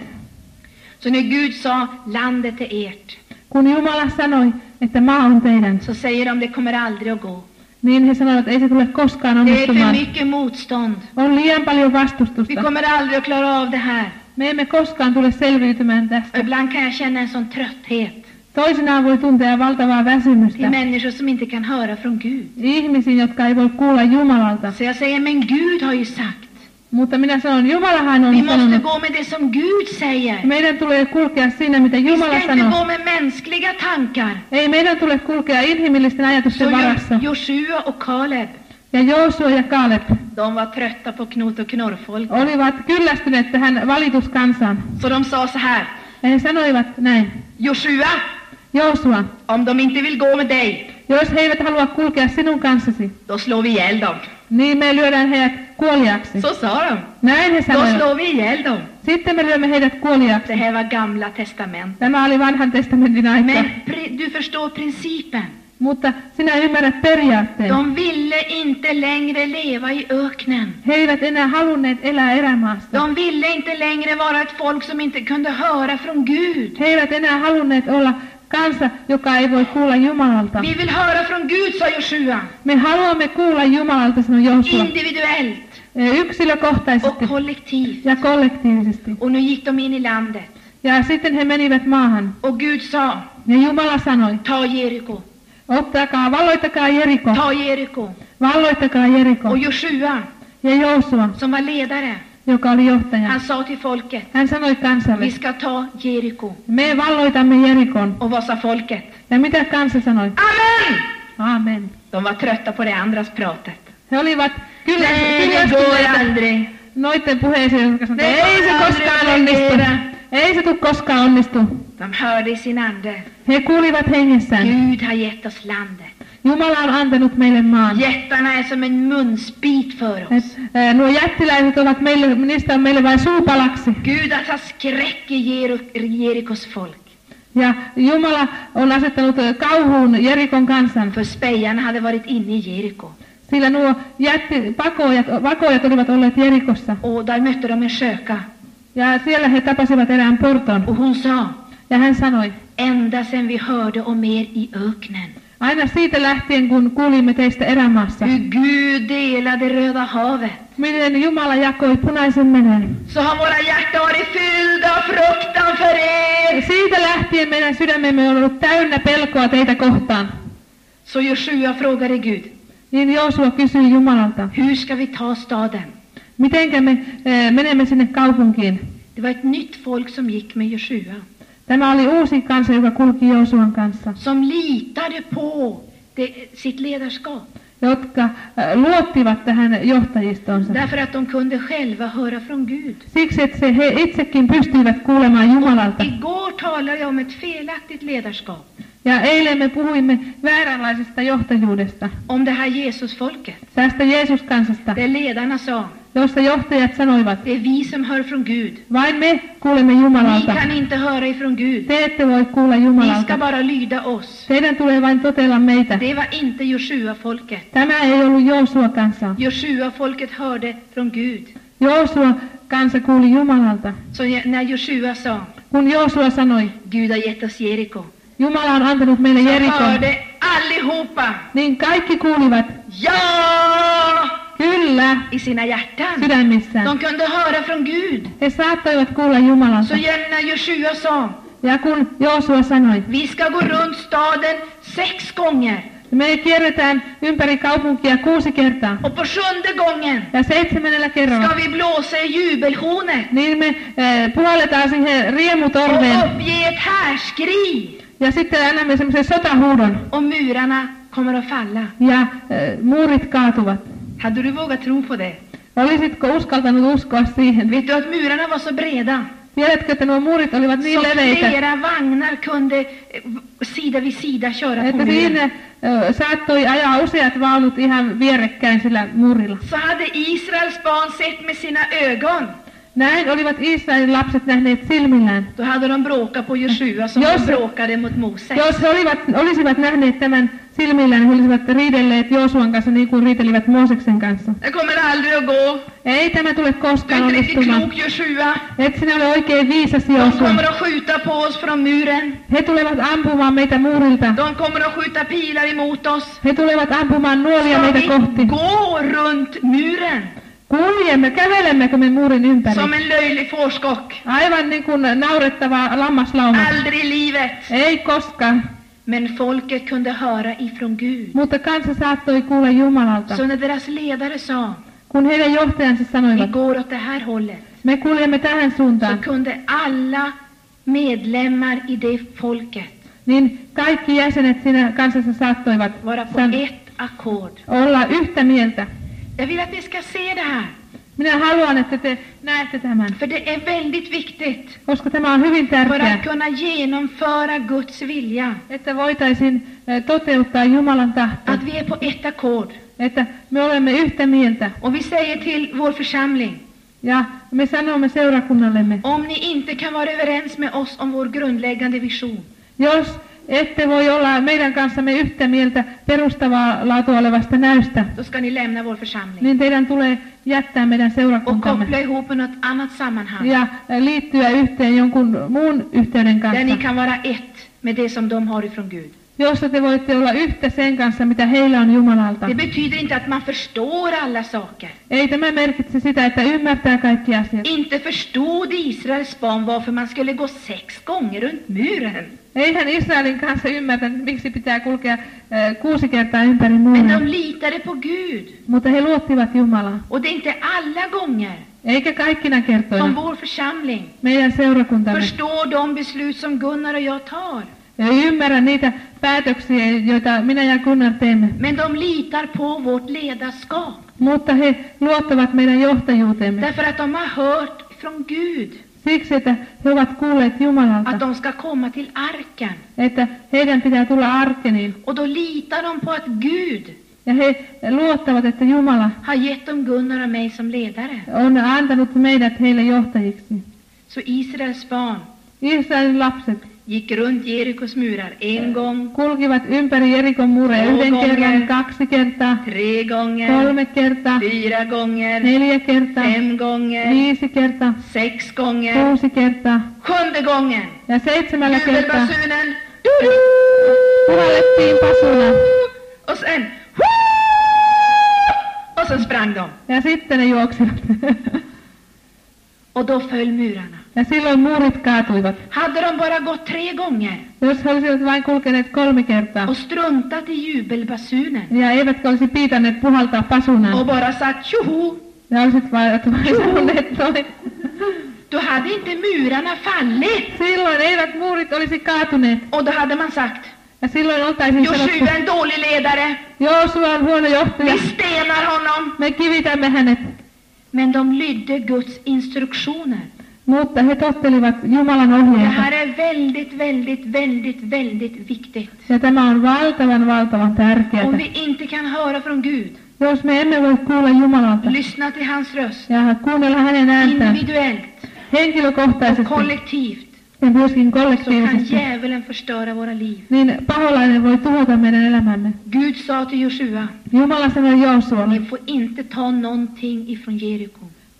Så när Gud sa, landet är ert, Kun Jumala sanoi, että maa on teidän, så säger de, det kommer aldrig att gå. niin he sanoivat, että ei se tule koskaan Det är för onnistumaan. mycket motstånd. On liian paljon Vi vastustusta. kommer aldrig att klara av det här. Me emme koskaan tule selviytymään Och tästä. ibland kan jag känna en sån trötthet Toisinaan voi tuntea valtavaa till väsymystä människor som inte kan höra från Gud. ihmisiin, jotka ei voi kuulla Jumalalta. Så jag säger, men Gud har ju sagt, Mutta minä sanon, Jumalahan on vi måste sanonut, gå med det som Gud säger. meidän tulee kulkea siinä, mitä Vi Jumala ska inte sanoo. gå med mänskliga tankar. Ei meidän tule kulkea inhimillisten Så ajatusten varassa. Jo- Joshua och Kaleb, Ja Joosua ja Kaaleb de var trötta på knot och knorrfolk. olivat kyllästyneet tähän valituskansaan. Så de sa så här, Ja he sanoivat näin, Joshua, Joosua, om de inte vill gå med dig, jos he eivät halua kulkea sinun kanssasi, då slår vi ihjäl dem. niin me lyödään heidät kuoliaksi. Så sa de. Näin he Då sanoivat. slår vi ihjäl dem. Sitten me lyömme heidät kuoliaksi. Det här var gamla testament. Tämä oli vanhan testamentin aika. Men pri- du förstår principen. Mutta sinä ymmärrät periaatteen. De ville inte längre leva i öknen. He eivät enää halunneet elää erämaassa. De ville inte längre vara ett folk som inte kunde höra från Gud. He eivät enää halunneet olla kansa, joka ei voi kuulla Jumalalta. Vi vill höra från Gud, sa Joshua. Me haluamme kuulla Jumalalta, sanoi Joosua. Individuellt Yksilökohtaisesti och kollektivt. ja kollektiivisesti. Och nu gick de in i landet. Ja sitten he menivät maahan. Och Gud sa, Ja Jumala sanoi, ta Jeriko, ottakaa, valloittakaa Jeriko. ta Jeriko. Valloittakaa Jeriko. Och Joshua, Ja Joosua, som var ledare, joka oli johtaja, han sa till folket, hän sanoi kansalle, vi ska ta Jeriko. me valloitamme Jerikon. Och vad sa folket? Ja mitä kansa sanoi? Amen! Aamen. De var trötta på det andras pratet. He olivat kyllä, Nej, det går kyllästyneitä aldrig. noiden puheisiin, jotka sanoivat, Ne ei se voi koskaan aldrig onnistu. fungera. Ei se tule koskaan onnistu. De hörde i sin ande, He kuulivat hengessään. Gud har gett oss landet. Jumala on antanut meille maan. Jättarna är som en munsbit för Et, oss. ää, nuo jättiläiset ovat meille, niistä on meille vain suupalaksi. Gud har tagit skräck i Jer- Jerikos folk. Ja Jumala on asettanut ää, kauhuun Jerikon kansan, För spejarna hade varit inne i Jeriko. sillä nuo jätti, pakoojat, vakoojat olivat olleet Jerikossa. Och där mötte de en sköka. Ja siellä he tapasivat erään porton. Och hon sa, Ja hän sanoi, ända sedan vi hörde om er i öknen, aina siitä lähtien kun kuulimme teistä erämaassa, hur Gud delade Röda havet, miten Jumala jakoi punaisen meren. så har våra hjärtan varit fyllda av fruktan för er. Siitä lähtien meidän sydämemme on ollut täynnä pelkoa teitä kohtaan. Så Joshua frågade Gud, Niin Joosua kysyi Jumalalta, hur ska vi ta staden? mitenkä me e, menemme sinne kaupunkiin. Det var ett nytt folk som gick med Joshua, Tämä oli uusi kansa, joka kulki Joosuan kanssa, som litade på det, sitt ledarskap. jotka ä, luottivat tähän johtajistonsa. Därför att de kunde själva höra från Gud. Siksi, että se, he itsekin pystyivät kuulemaan Jumalalta. Igår talade jag om ett felaktigt ledarskap. Ja eilen me puhuimme vääränlaisesta johtajuudesta, Om det här Jesusfolket. tästä Jeesus-kansasta, Där ledarna sa, josta johtajat sanoivat, det är vi som hör från Gud. vain me kuulemme Ni Jumalalta. kan inte höra ifrån Gud. Te ette voi kuulla Ni ska Jumalalta. bara lyda oss. Teidän tulee vain totella meitä. Det var inte Joshua-folket. Tämä ei ollut Joosua kansaa. Joshua-folket hörde från Gud. Joosua kansa kuuli Jumalalta. Så när Joshua sa, Kun Joosua sanoi, Gud har gett oss Jeriko, Jumala on antanut meille så Jerikon, hörde allihopa niin kaikki kuulivat ja kyllä i sina hjärtan. sydämissään. De kunde höra från Gud. He saattoivat kuulla Jumalalta. Så när Joshua sa, Ja kun Joosua sanoi, vi ska gå runt staden sex gånger. me kierretään ympäri kaupunkia kuusi kertaa. Och på sjunde gången Ja seitsemännellä kerralla, ska vi blåsa i jubelhornet niin me eh, puhalletaan siihen riemutorveen. och uppge ett härskri. Ja sitten annamme semmoisen sotahuudon. Och murarna kommer att falla. Ja eh, muurit kaatuvat. Hade du vågat tro på det? Olisitko uskaltanut uskoa siihen? Vet du att murarna var så breda? Tiedätkö, että nuo muurit olivat niin Så leveitä, flera vagnar kunde eh, sida vid sida köra på että muren. siinä ö, saattoi ajaa useat vaunut ihan vierekkäin sillä muurilla. Så hade Israels barn sett med sina ögon. Näin olivat Israelin lapset nähneet silmillään. Då hade de bråkat på Joshua som Jos- de bråkade mot Moses. Jos he olivat, olisivat nähneet tämän silmillään, he olisivat riidelleet Joosuan kanssa niin kuin riitelivät Mooseksen kanssa. Det kommer aldrig att gå. Ei tämä tule Du är koskaan inte riktigt onnistumaan. klok, Joshua. Et sinä ole oikein viisas De Joosua. kommer att skjuta på oss från muren. He tulevat ampumaan meitä muurilta. De kommer att skjuta pilar emot oss. He tulevat ampumaan nuolia Ska meitä vi kohti. gå runt muren Kuljemme, kävelemmekö me muurin ympäri? som en löjlig fårskock? Aivan niin kuin naurettava lammaslauma. Aldrig i livet. Ei koskaan, Men folket kunde höra ifrån Gud. mutta kansa saattoi kuulla Jumalalta. Så när deras ledare sa, Kun heidän johtajansa vi sanoivat, går åt det här hållet, me kuljemme tähän så suuntaan, kunde alla medlemmar i det folket niin kaikki jäsenet siinä kansassa saattoivat vara på san- ett ackord. olla yhtä mieltä. Jag vill att ni ska se det här, Minä haluan, että te näette tämän, för det är väldigt viktigt koska tämä on hyvin för tärkeää, att kunna genomföra Guds vilja. että voitaisiin eh, toteuttaa Jumalan tahto, Att vi är på ett ackord. että me olemme yhtä mieltä. Och vi säger till vår församling, Ja me sanomme seurakunnallemme, om ni inte kan vara överens med oss om vår grundläggande vision, jos ette voi olla meidän kanssamme yhtä mieltä perustavaa laatua olevasta näystä, då ska ni lämna vår församling niin teidän tulee jättää meidän och seurakuntamme koppla ihop med något annat sammanhang ja liittyä yhteen jonkun muun yhteyden där ni kanssa, kan vara ett med det som de har ifrån Gud. jossa te voitte olla yhtä sen kanssa, mitä heillä on Jumalalta. Det betyder inte att man förstår alla saker. Ei tämä merkitse sitä, että ymmärtää kaikki asiat. Inte förstod Israels barn varför man skulle gå sex gånger runt muren. Eihän Israelin kanssa ymmärtänyt, miksi pitää kulkea äh, kuusi kertaa ympäri Men muurin, de litade på Gud. mutta he luottivat Jumalaan. Och det är inte alla gånger Eikä kaikkina som kertoina vår församling meidän seurakuntamme förstår de beslut som Gunnar och jag tar. ei ymmärrä niitä päätöksiä, joita minä ja Gunnar teemme. Men de litar på vårt ledarskap. Mutta he luottavat meidän johtajuuteemme Därför att de har hört från Gud siksi, että he ovat kuulleet Jumalalta, att de ska komma till arken. että heidän pitää tulla arkeniin. Och då litar de på att Gud Ja he luottavat, että Jumala har gett dem Gunnar och mig som ledare. on antanut meidät heille johtajiksi. Så Israels barn Israelin lapset gick runt Jerikos murar en gång, kulkivat ympäri Jerikon muureja Två yhden gånger. kerran, kaksi kertaa, tre gånger, kolme kertaa, fyra gånger, neljä kertaa, fem gånger, viisi kertaa, sex gånger, kuusi kertaa sjunde gången. ja seitsemällä kertaa Jubelbasunen. puhallettiin pasuna. Och sen och så sprang de. Ja sitten ne juoksivat. Och då föll murarna. Ja silloin muurit kaatuivat. Hade de bara gått tre gånger Jos he olisivat vain kulkeneet kolme kertaa och struntat i jubelbasunen ja eivätkä olisi piitanneet puhaltaa och pasunaan bara sagt tjoho, ja olisit vain, vain sanoneet noin, då hade inte murarna fallit. silloin eivät muurit olisi kaatuneet. Och då hade man sagt, Ja silloin oltaisiin sanottu, Joshua är en dålig ledare, Joosua on huono johtaja, vi stenar honom. me kivitämme hänet. Men de lydde Guds instruktioner. Mutta he tottelivat Jumalan Det ohjeita. här är väldigt, väldigt, väldigt, väldigt viktigt. Ja tämä on valtavan, valtavan tärkeää. Om vi inte kan höra från Gud, Jos me emme voi kuulla Jumalalta lyssna till hans röst, ja kuunnella hänen ääntään individuellt och henkilökohtaisesti kollektivt, ja myöskin så kan kollektiivisesti, djävulen förstöra våra liv. niin paholainen voi tuhota meidän elämämme. Gud sa till Joshua, Jumala sanoi Joosualle, ni får inte ta någonting ifrån Jeriko.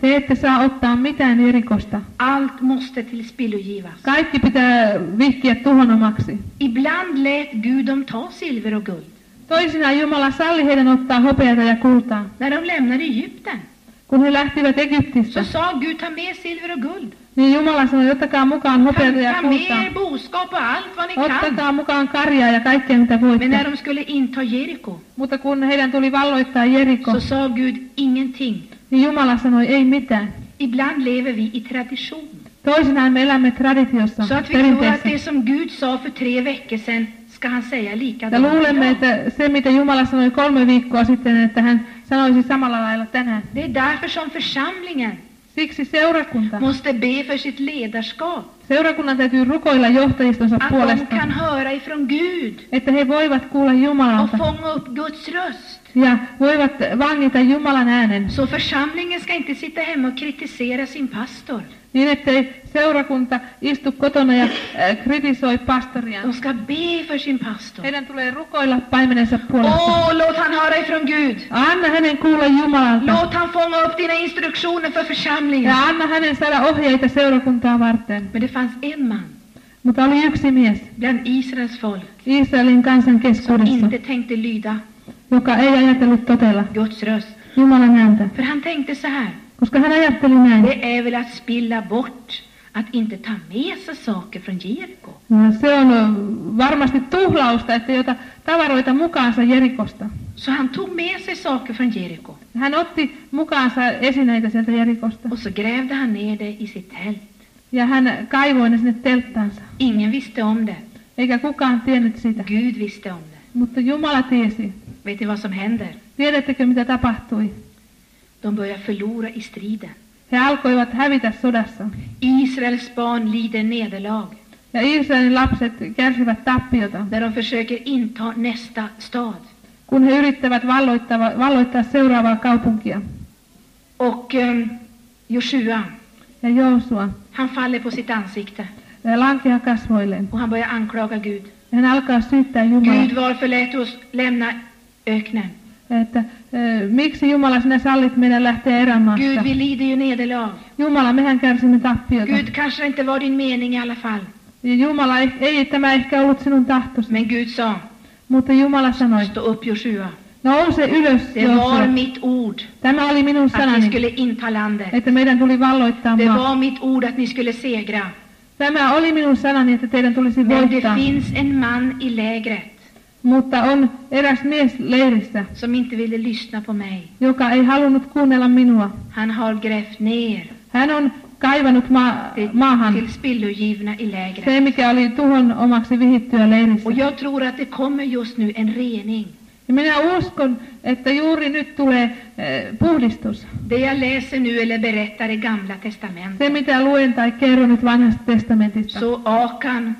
Te ette saa ottaa mitään Jerikosta. Allt måste till spillo givas. Kaikki pitää vihkiä tuhonomaksi. Ibland lät Gud dem ta silver och guld. Toisinaan Jumala salli heidän ottaa hopeata ja kultaa. När de lämnade Egypten Kun he lähtivät Egyptistä, så sa Gud, ta med silver och guld. niin Jumala sanoi, ottakaa mukaan Ta, hopeata ja ta med kultaa. er boskap och allt vad ni kan. Ottakaa mukaan karjaa ja kaikkea mitä Men voitte. när de skulle inta Jeriko Mutta kun heidän tuli valloittaa Jeriko, så sa Gud ingenting. niin Jumala sanoi ei mitään. Ibland lever vi i tradition. Toisinaan me elämme traditiossa, Så att vi tror att perinteessä. det som Gud sa för tre veckor sedan ska han säga Ja likadant luulemme, idag. että se mitä Jumala sanoi kolme viikkoa sitten, että hän sanoisi samalla lailla tänään. Det är därför som församlingen Siksi seurakunta. måste be för sitt ledarskap. Seurakunnan täytyy rukoilla johtajistonsa Att de puolesta, kan höra ifrån Gud että he voivat kuulla och Jumalalta fånga upp Guds röst. ja voivat vangita Jumalan äänen, Så församlingen ska inte sitta hemma och kritisera sin pastor. niin ettei seurakunta istu kotona ja äh, kritisoi pastoria. De ska be för sin pastor. Heidän tulee rukoilla paimenensa puolesta. Åh, låt han höra ifrån Gud. Anna hänen kuulla Jumalalta Låt han fånga upp dina instruktioner för församlingen. ja anna hänen saada ohjeita seurakuntaa varten. Men det fanns en man Mutta oli yksi mies bland Israels folk Israelin kansan som keskuudessa, inte tänkte lyda joka ei ajatellut totella Guds röst. Jumalan ääntä, För han tänkte så här: koska hän ajatteli näin. det är väl att spilla bort, att inte ta med sig saker från Jeriko. Ja se on ö, varmasti tuhlausta, että jota tavaroita mukaansa Jerikosta. Så han tog med sig saker från Jeriko Hän otti mukaansa esineitä sieltä Jerikosta och så grävde han ner det i sitt tält. ja hän kaivoi ne sinne telttaansa. Ingen visste om det. Eikä kukaan tiennyt sitä, Gud visste om det. mutta Jumala tiesi. Vet ni vad som händer? Tiedättekö mitä tapahtui? De börjar förlora i striden. He alkoivat hävitä sodassa. Israels barn lider nederlag Ja Israelin lapset kärsivät tappiota, när de försöker inta nästa stad. kun he yrittävät valloittaa, valloittaa seuraavaa kaupunkia. Och um, Joshua, Ja Joosua han faller på sitt ansikte lankeaa kasvoilleen. och han börjar anklaga Gud. Ja hän alkaa syyttää Jumalaa, Gud, varför lät du oss lämna öknen? että e, miksi Jumala sinä sallit meidän lähteä erämaasta. Gud, vi lider ju nederlag. Jumala, mehän kärsimme tappiota. Gud, kanske det inte var din mening i alla fall. Ja Jumala, ei, ei tämä ehkä ollut sinun tahtosi. Men Gud sa, Mutta Jumala sanoi, stå upp Joshua. nouse ylös, Det var Joosua. mitt ord Tämä oli minun att ni sanani, skulle inta landet. että meidän tuli valloittaa Det maa. var mitt ord att ni skulle segra. Tämä oli minun sanani, että teidän tulisi Men det voittaa. finns en man i lägret Mutta on eräs mies leirissä, som inte ville lyssna på mig. joka ei halunnut kuunnella minua. Han har grävt ner Hän on kaivanut ma- till, maahan till spillogivna i lägret. se, mikä oli tuhon omaksi vihittyä leirissä. Och jag tror att det kommer just nu en rening. Ja minä uskon, että juuri nyt tulee eh, puhdistus. Det jag läser nu eller berättar i Gamla Se, testamentet. mitä luen tai kerron nyt vanhasta testamentista. Så Akan,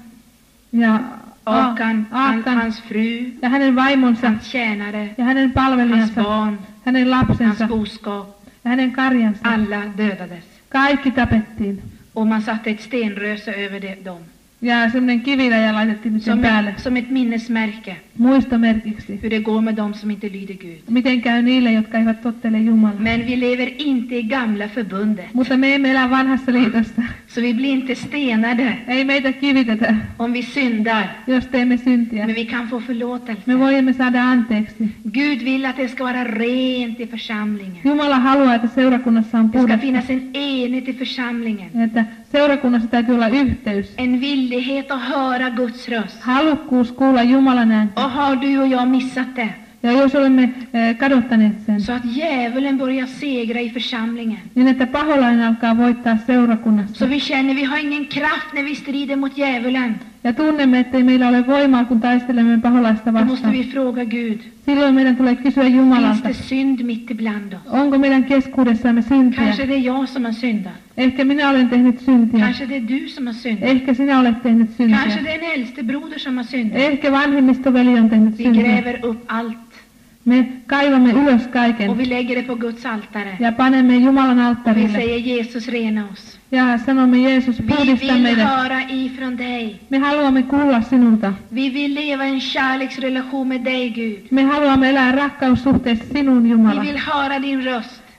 Ja Akan, han, Aakan hans fru, ja hänen vaimonsa hans tjänare, ja hänen hans palvelijansa, barn, hänen hans lapsensa boskap, ja hänen karjansa. alla dödades. Kaikki tapettiin. Och man satte ett stenröse över det, dem. Ja semmoinen kiviläjä laitettiin nyt sen Som päälle ett, som ett minnesmärke. muistomerkiksi. Hur det går med dem som inte lyder Gud. Miten käy niille, jotka eivät tottele Jumalaa. Men vi lever inte i gamla förbundet. Mutta me emme elä vanhassa liitossa. Så vi blir inte stenade Ei meitä kivitetä, om vi syndar. jos teemme syntiä. Men vi kan få förlåtelse. Me voimme saada anteeksi. Gud vill att det ska vara rent i församlingen. Jumala haluaa, että seurakunnassa on Det ska puhdasta. finnas en enhet i församlingen. Että seurakunnassa täytyy olla yhteys. En villighet att höra Guds röst. Halukkuus kuulla Jumalan ääntä. Och har du och jag missat det, Ja jos olemme eh, kadottaneet sen, så att djävulen börjar segra i församlingen, niin että paholainen alkaa voittaa seurakunnassa. så vi känner vi har ingen kraft när vi strider mot djävulen, Ja tunnemme, ettei meillä ole voimaa, kun taistelemme paholaista då måste vastaan. vi fråga Gud, Silloin meidän tulee kysyä finns Jumalalta, det synd mitt ibland oss? onko meidän keskuudessamme syntiä? Kanske det är jag som har syndat. Ehkä minä olen tehnyt syntiä. Kanske det är du som har syndat. Ehkä sinä olet tehnyt Kanske syntiä. det är en äldste broder som har syndat. Ehkä vanhemmistoveli on tehnyt Vi syntiä. gräver upp allt Me kaivamme ylös och kaiken vi lägger det på Guds altare. ja panemme Jumalan Vi alttarille. säger Jesus, rena oss. Ja sanomme, Jeesus, Vi puhdista vill meidät. höra ifrån dig. Me haluamme kuulla sinulta. Vi vill leva en kärleksrelation med dig, Gud. Me haluamme elää rakkaussuhteessa sinun, Vi Jumala. vill höra din röst.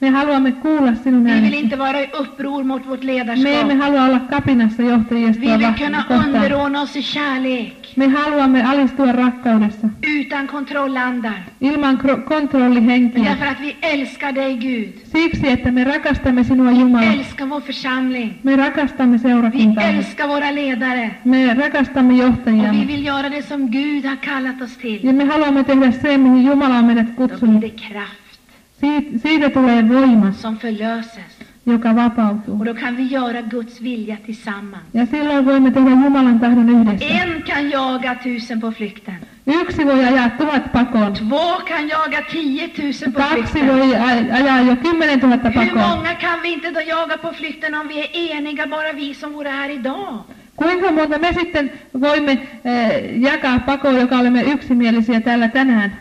Me haluamme kuulla sinun Vi vill äänesi. inte vara i uppror mot vårt Me emme ledarskap. halua olla kapinassa Vi johtajistoa vill kunna kohtaan. underordna oss i kärlek, Me haluamme alistua rakkaudessa, utan kontrollandar. ilman kro- kontrollihenkiä. Därför att vi älskar dig, Gud. Siksi, että me rakastamme sinua Vi Jumala. älskar vår församling. Me rakastamme Vi seurakuntaa. älskar våra ledare. Me rakastamme Och vi johtajiamme. vill göra det som Gud har kallat oss till. Ja me haluamme tehdä se, mihin Jumala on meidät Då blir kutsunut. det kraft Siitä, siitä tulee voima, som förlöses. joka vapautuu. Och då kan vi göra Guds vilja tillsammans. Ja silloin voimme tehdä Jumalan tahdon yhdessä. En kan jaga tusen på flykten. Yksi voi ajaa tuhat pakoon. Två kan jaga tiotusen på Kaksi flykten. voi a- ajaa jo kymmenen tuhatta Hur pakoon. många kan vi inte då jaga på flykten om vi är eniga, bara vi som vore här idag? Kuinka monta me sitten voimme eh, jakaa pakoon, joka olemme yksimielisiä täällä tänään?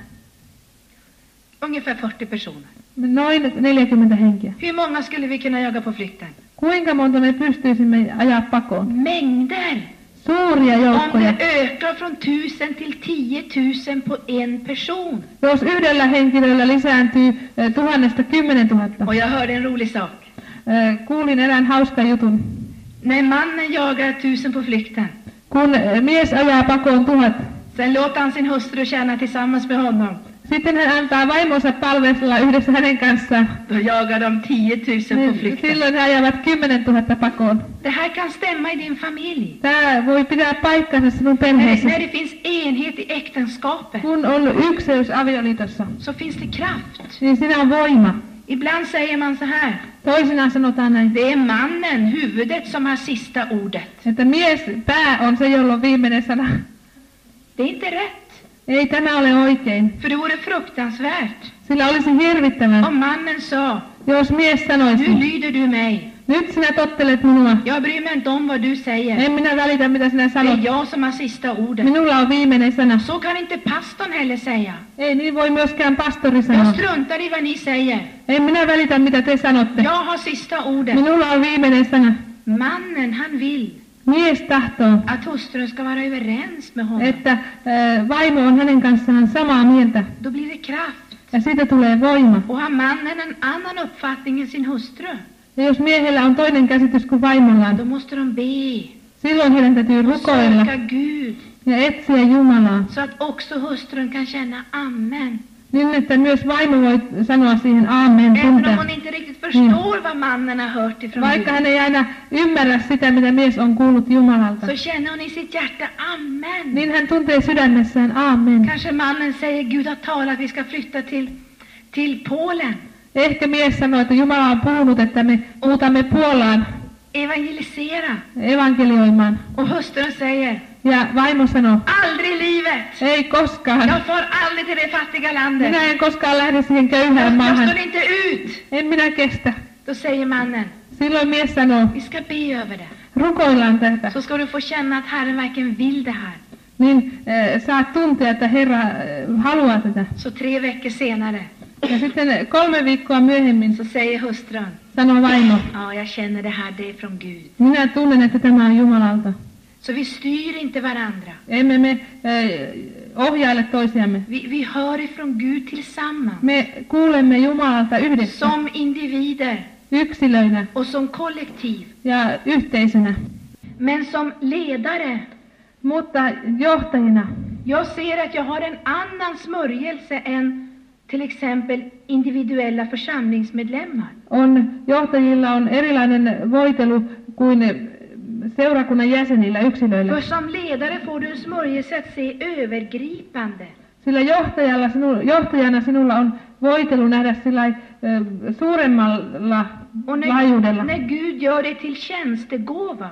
Ungefär fyrtio personer. Noin neljäkymmentä henkiä. Hur många skulle vi kunna jaga på flykten? Kuinka monta me pystyisimme ajaa pakoon? Mängder! Suuria Om joukkoja. det ökar från tusen till tiotusen på en person. Jos yhdellä henkilöllä lisääntyy eh, tuhannesta kymmenen tuhatta. Och jag hörde en rolig sak. Eh, Kuulin erään hauskan jutun. När mannen jagar tusen på flykten, Kun eh, mies ajaa pakoon tuhat, sen låter han sin hustru tjäna tillsammans med honom. sitten hän antaa vaimonsa palvella yhdessä hänen kanssaan. Då jagar de tiotusen på Niin flykten. silloin he ajavat kymmenen tuhatta pakoon. Det här kan stämma i din familj. Tämä voi pitää paikkansa sinun När det, perheessä. när det finns enhet i äktenskapet Kun on ykseys avioliitossa, så finns det kraft. niin siinä on voima. Ibland säger man så här: Toisinaan sanotaan näin, det är mannen, huvudet, som har sista ordet. että mies, pää on se, jolla on viimeinen sana. Det är inte rätt. Ei tämä ole oikein. För det vore fruktansvärt Sillä olisi hirvittävää, om mannen sa: jos mies sanoisi, nu lyder du mig. nyt sinä tottelet minua. Jag bryr mig inte om vad du säger. En minä välitä, mitä sinä Det sanot. är jag som har sista ordet. Minulla on viimeinen sana. Så kan inte pastorn heller säga. Ei niin voi myöskään pastori Jag sanoa. struntar i vad ni säger. En minä välitä, mitä te sanotte. Jag har sista ordet. Minulla on viimeinen sana. Mannen, han vill Mies tahtoo, att hustrun ska vara överens med honom. että äh, vaimo on hänen kanssaan samaa mieltä. Då blir det kraft. Ja siitä tulee voima. Och har mannen en annan uppfattning än sin hustru, Ja jos miehellä on toinen käsitys kuin vaimollaan, då måste de be, silloin heidän täytyy rukoilla söka Gud, ja etsiä Jumalaa. så att också hustrun kan känna amen. Niin, että myös vaimo voi sanoa siihen aamen, Även om tuntea. hon inte riktigt förstår vad mannen har hört ifrån Vaikka hän Gud, ei aina ymmärrä sitä, mitä mies on kuullut Jumalalta, så känner hon i sitt hjärta amen. niin hän tuntee sydämessään aamen. Kanske mannen säger: Gud har talat att vi ska flytta till, till Polen, Ehkä mies sanoo, että Jumala on puhunut, että me muutamme Puolaan evangelisera. evankelioimaan. Och hustrun säger: Ja vaimo sanoo, aldrig i livet. ei koskaan. Jag far aldrig till det fattiga landet. Minä en koskaan lähde siihen Jag, köyhään jag maahan. står inte ut. En minä kestä. Då säger mannen: Silloin mies sanoo, vi ska be över det. rukoillaan tätä. Så ska du få känna att Herren verkligen vill det här. Niin äh, saat tuntea, että Herra äh, haluaa tätä. Så tre veckor senare Ja sitten kolme viikkoa myöhemmin så säger hustrun: sanoo vaimo, ja, jag känner det här, det är från Gud. minä tunnen, että tämä on Jumalalta. Så vi styr inte varandra. Emme me äh, ohjaile toisiamme. Vi, vi hör ifrån Gud tillsammans. Me kuulemme Jumalalta yhdessä, Som individer yksilöinä och som kollektiv. ja yhteisönä. Men som ledare, Mutta johtajina jag ser att jag har en annan smörjelse än till exempel individuella församlingsmedlemmar. on, johtajilla on erilainen voitelu kuin seurakunnan jäsenillä, yksilöillä. För som ledare får du en smörjelse att se övergripande. Sillä johtajalla, sinu, johtajana sinulla on voitelu nähdä sillä äh, suuremmalla Och när, laajuudella. när Gud gör det till tjänstegåva,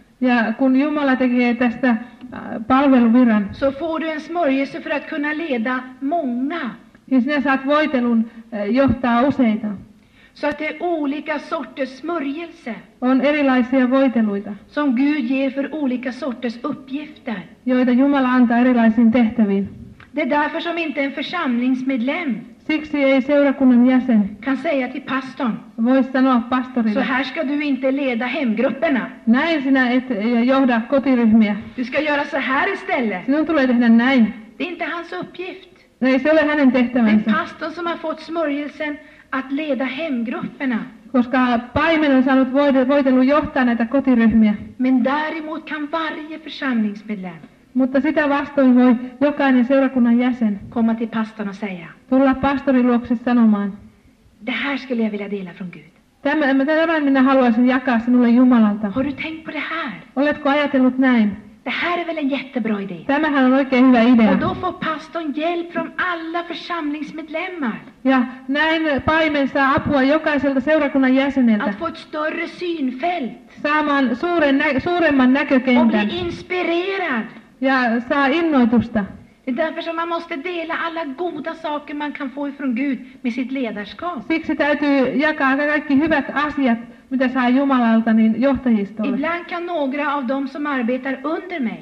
Ja kun Jumala tekee tästä äh, palveluviran, så får du en smörjelse för att kunna leda många. niin sinä saat voitelun äh, johtaa useita. Så att det är olika sorters smörjelse On erilaisia voiteluita, som Gud ger för olika sorters uppgifter. joita Jumala antaa erilaisiin tehtäviin. Det är därför som inte en församlingsmedlem Siksi ei seurakunnan jäsen kan säga till pastorn: voi sanoa så pastorille, här ska du inte leda hemgrupperna. näin sinä et johda kotiryhmiä. Du ska göra så här istället. Sinun tulee tehdä näin. Det är inte hans uppgift. Ei se ole hänen Det är tehtävänsä. pastorn som har fått smörjelsen att leda hemgrupperna. Koska paimen on saanut voitellut johtaa näitä kotiryhmiä. Men däremot kan varje församlingsmedlem Mutta sitä vastoin voi jokainen seurakunnan jäsen komma till pastorn och säga: tulla pastorin luokse sanomaan, det här skulle jag vilja dela från Gud. Tämän, tämän minä haluaisin jakaa sinulle Jumalalta. Har du tänkt på det här? Oletko ajatellut näin? Det här är väl en jättebra idé. Tämähän on oikein hyvä idea. Och då får pastorn hjälp från alla församlingsmedlemmar. Ja näin paimen saa apua jokaiselta seurakunnan jäseneltä. Att få ett större synfält. Saamaan suuren nä- suuremman Och näkökentän. bli inspirerad. Ja saa innoitusta. Det är därför som man måste dela alla goda saker man kan få ifrån Gud med sitt ledarskap. Siksi täytyy jakaa kaikki hyvät asiat, mitä saa Jumalalta, niin johtajistolle. Ibland kan några av dem som arbetar under mig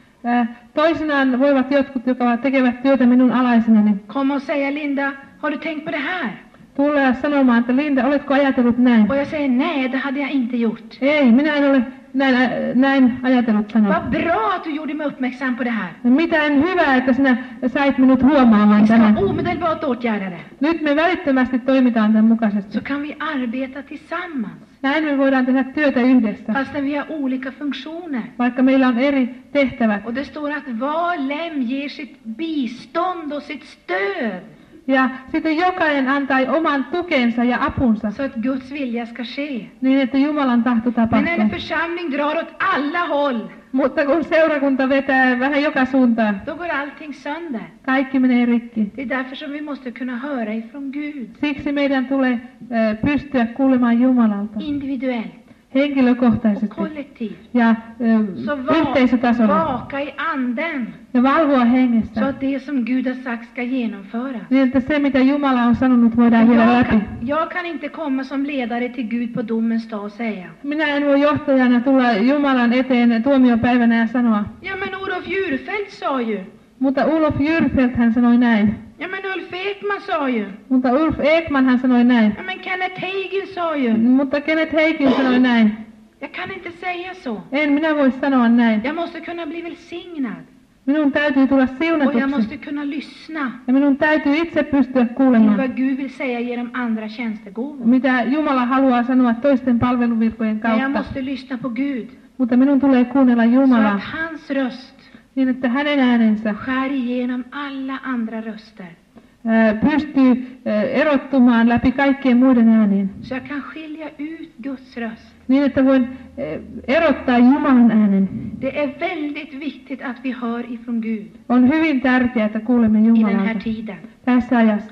Toisinaan voivat jotkut, jotka tekevät työtä minun alaisenani, komma och säga: Linda, har du tänkt på det här? tulla sanomaan, että Linda, oletko ajatellut näin? Och jag säger: nej, det hade jag inte gjort. Ei, minä en ole näin, näin ajatellut sanoa. Vad bra att du gjorde mig uppmärksam på det här. Miten hyvä, että sinä sait minut huomaamaan Vi ska tämän. omedelbart åtgärda det. Nyt me välittömästi toimitaan tämän mukaisesti. Så kan vi arbeta tillsammans. Näin me voidaan tehdä työtä yhdessä, Fastän vi har olika funktioner. vaikka meillä on eri tehtävät. Och det står att var lem ger sitt bistånd och sitt stöd. Ja sitten jokainen antaa oman tukensa ja apunsa, Så att Guds vilja ska ske. niin että Jumalan tahto Men när en tapahtuu. församling drar åt alla håll, Mutta kun seurakunta vetää vähän joka suuntaan, då går allting sönder. kaikki menee rikki. Det är därför som vi måste kunna höra ifrån Gud. Siksi meidän tulee äh, pystyä kuulemaan Jumalalta Individuellt och henkilökohtaisesti kollektivt. ja Så äh, va- yhteisötasolla vaka i anden. ja valvoa Så hengessä, att det som Gud har sagt ska genomföras. niin että se mitä Jumala on sanonut voidaan viedä Jag läpi. kan, jag kan inte komma som ledare till Gud på domens dag och säga: Minä en voi johtajana tulla Jumalan eteen tuomiopäivänä ja sanoa, ja men Olof Djurfelt sa ju. mutta Olof Jyrfelt hän sanoi näin. Ja men Ulf Ekman sa ju. Mutta Ulf Ekman hän sanoi näin. Ja men Kenneth Hagin sa ju. Mutta Kenneth Hagin sanoi näin. Jag kan inte säga så. En minä voi sanoa näin. Jag måste kunna bli välsignad. Minun täytyy tulla Och jag siunatuksi. måste kunna lyssna Ja minun täytyy itse pystyä till kuulemaan, vad Gud vill säga genom andra tjänstegåvor. mitä Jumala haluaa sanoa toisten palveluvirkojen Men jag kautta. måste lyssna på Gud. Mutta minun tulee kuunnella Så Jumalaa att hans röst niin, että hänen äänensä skär igenom alla andra röster. ää, pystyy ää, erottumaan läpi kaikkien muiden äänien. Så jag kan skilja ut Guds röst. Niin, että voin ää, erottaa Jumalan äänen. Det är väldigt viktigt att vi hör ifrån Gud On hyvin tärkeää, että kuulemme i den här Jumalalta tiden. tässä ajassa.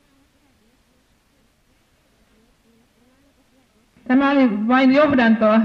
Tämä oli vain johdantoa.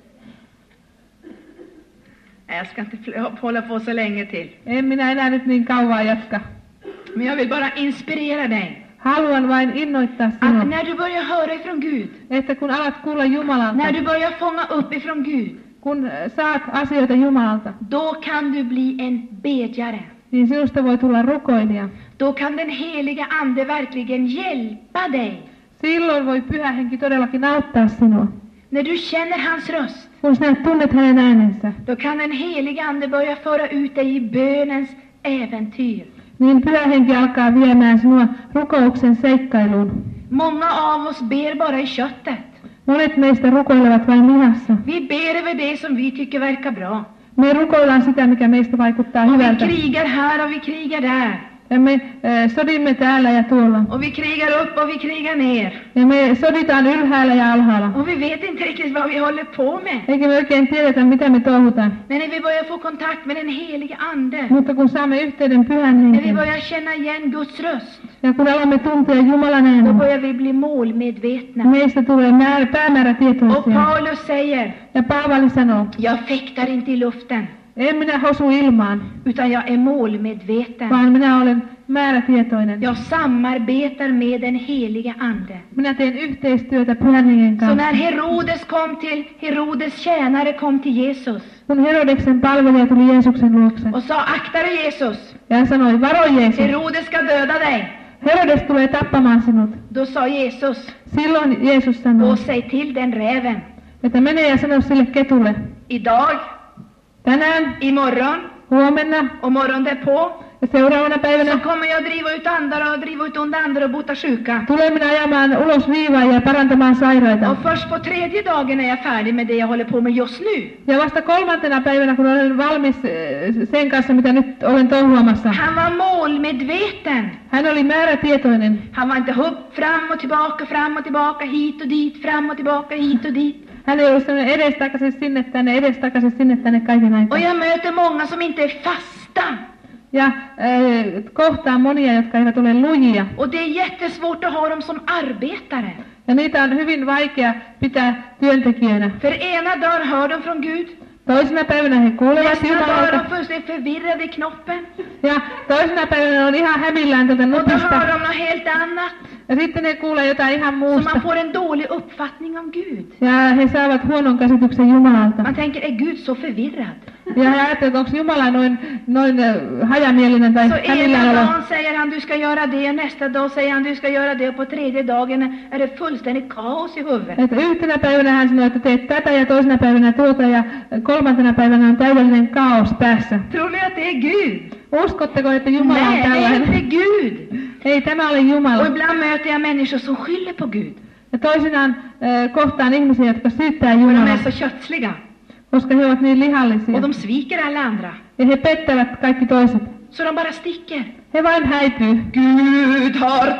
Jag ska inte fl- hålla på så länge till. En minä enää nyt niin kauan jatka. Men jag vill bara inspirera dig. Haluan vain innoittaa Att sinua, när du börjar höra ifrån Gud, että kun alat kuulla Jumalalta, när du börjar fånga upp ifrån Gud, kun saat asioita Jumalalta, då kan du bli en bedjare. niin sinusta voi tulla rukoilija. Då kan den heliga ande verkligen hjälpa dig. Silloin voi Pyhä Henki todellakin auttaa sinua. När du känner hans röst, Kun sinä tunnet hänen äänensä, då kan den heliga ande börja föra ut dig i bönens äventyr. niin Pyhä Henki alkaa viemään sinua rukouksen seikkailuun. Många av oss ber bara i köttet. Monet meistä rukoilevat vain lihassa. Vi ber över det som vi tycker verkar bra. Me rukoillaan sitä, mikä meistä vaikuttaa Och vi hyvältä. krigar här och vi krigar där. Ja me äh, sodimme täällä ja tuolla. Och vi krigar upp och vi krigar ner. Ja me soditaan ylhäällä ja alhaalla. Och vi vet inte riktigt vad vi håller på med. Eikä me oikein tiedetä, mitä me touhutaan. Men när vi börjar få kontakt med den helige ande, Mutta kun saamme yhteyden Pyhän när vi Henken, börjar känna igen Guds röst, ja kun alamme tuntea Jumalan då äänen, börjar vi bli målmedvetna. meistä tulee määrä, Och päämäärätietoisia. Paulus säger: Ja Paavali sanoo, jag fäktar inte i luften, en minä hosu ilmaan, utan jag är målmedveten. vaan minä olen määrätietoinen. Jag samarbetar med den helige ande. Minä teen yhteistyötä Pyhän Hengen Så kanssa. när Herodes kom till, Herodes tjänare kom till Jesus Kun Herodeksen palvelija tuli Jeesuksen luokse och sa: akta dig Jesus, ja hän sanoi, varo Jeesus, Herodes ska döda dig. Herodes tulee tappamaan sinut. Då sa Jesus: Silloin Jeesus gå sanoi, och säg till den räven, että mene ja sano sille ketulle, idag, tänään, imorgon huomenna och morgon därpå Seuraavana päivänä så kommer jag driva ut andar och driva ut onda andar och bota sjuka. tulen minä ajamaan ulos viivaa ja parantamaan sairaita. Och först på tredje dagen är jag färdig med det jag håller på med just nu. Ja vasta kolmantena päivänä, kun olen valmis eh, sen kanssa, mitä nyt olen touhuamassa. Han var målmedveten. Hän oli määrätietoinen. Han var inte hupp, fram och tillbaka, fram och tillbaka, hit och dit, fram och tillbaka, hit och dit. Hän ei ollut sellainen edestakaisin sinne tänne, edestakaisin sinne tänne kaiken aikaa. Och jag möter många som inte är fasta. Ja äh, kohtaan monia, jotka eivät ole lujia. Och det är jättesvårt att ha dem som arbetare. Ja niitä on hyvin vaikea pitää työntekijöinä. För ena dagen hör de från Gud. Toisena päivänä he kuulevat Nästa dag är Jumalalta. de fullständigt förvirrade i knoppen. Ja toisena päivänä on ihan hämillään tältä Och då nupista. hör de något helt annat. Ja sitten ne kuulee jotain ihan Så muusta. man får en dålig uppfattning om Gud. Ja he saavat huonon käsityksen Jumalalta. Man tänker, är Gud så förvirrad? Ja he ajattelevat, onko Jumala noin, noin äh, hajamielinen tai Så hämillään ena olo. dagen säger han du ska göra det, och nästa dag säger han du ska göra det, och på tredje dagen är det fullständigt kaos i huvudet. Että yhtenä päivänä hän sanoi, että teet tätä ja toisena päivänä tuota ja kolmantena päivänä on täydellinen kaos päässä. Tror ni att det är Gud? Uskotteko, että Jumala on Nej, det är tällainen? inte Gud. Ei, tämä ole Och Jumala. ibland möter jag människor som skyller på Gud. Ja toisinaan äh, kohtaan ihmisiä, jotka syyttää För de Jumalaa, är så kötsliga. koska he ovat niin lihallisia. Och de sviker alla andra. Ja he pettävät kaikki toiset. Så de bara sticker. He vain häipyy. Gud har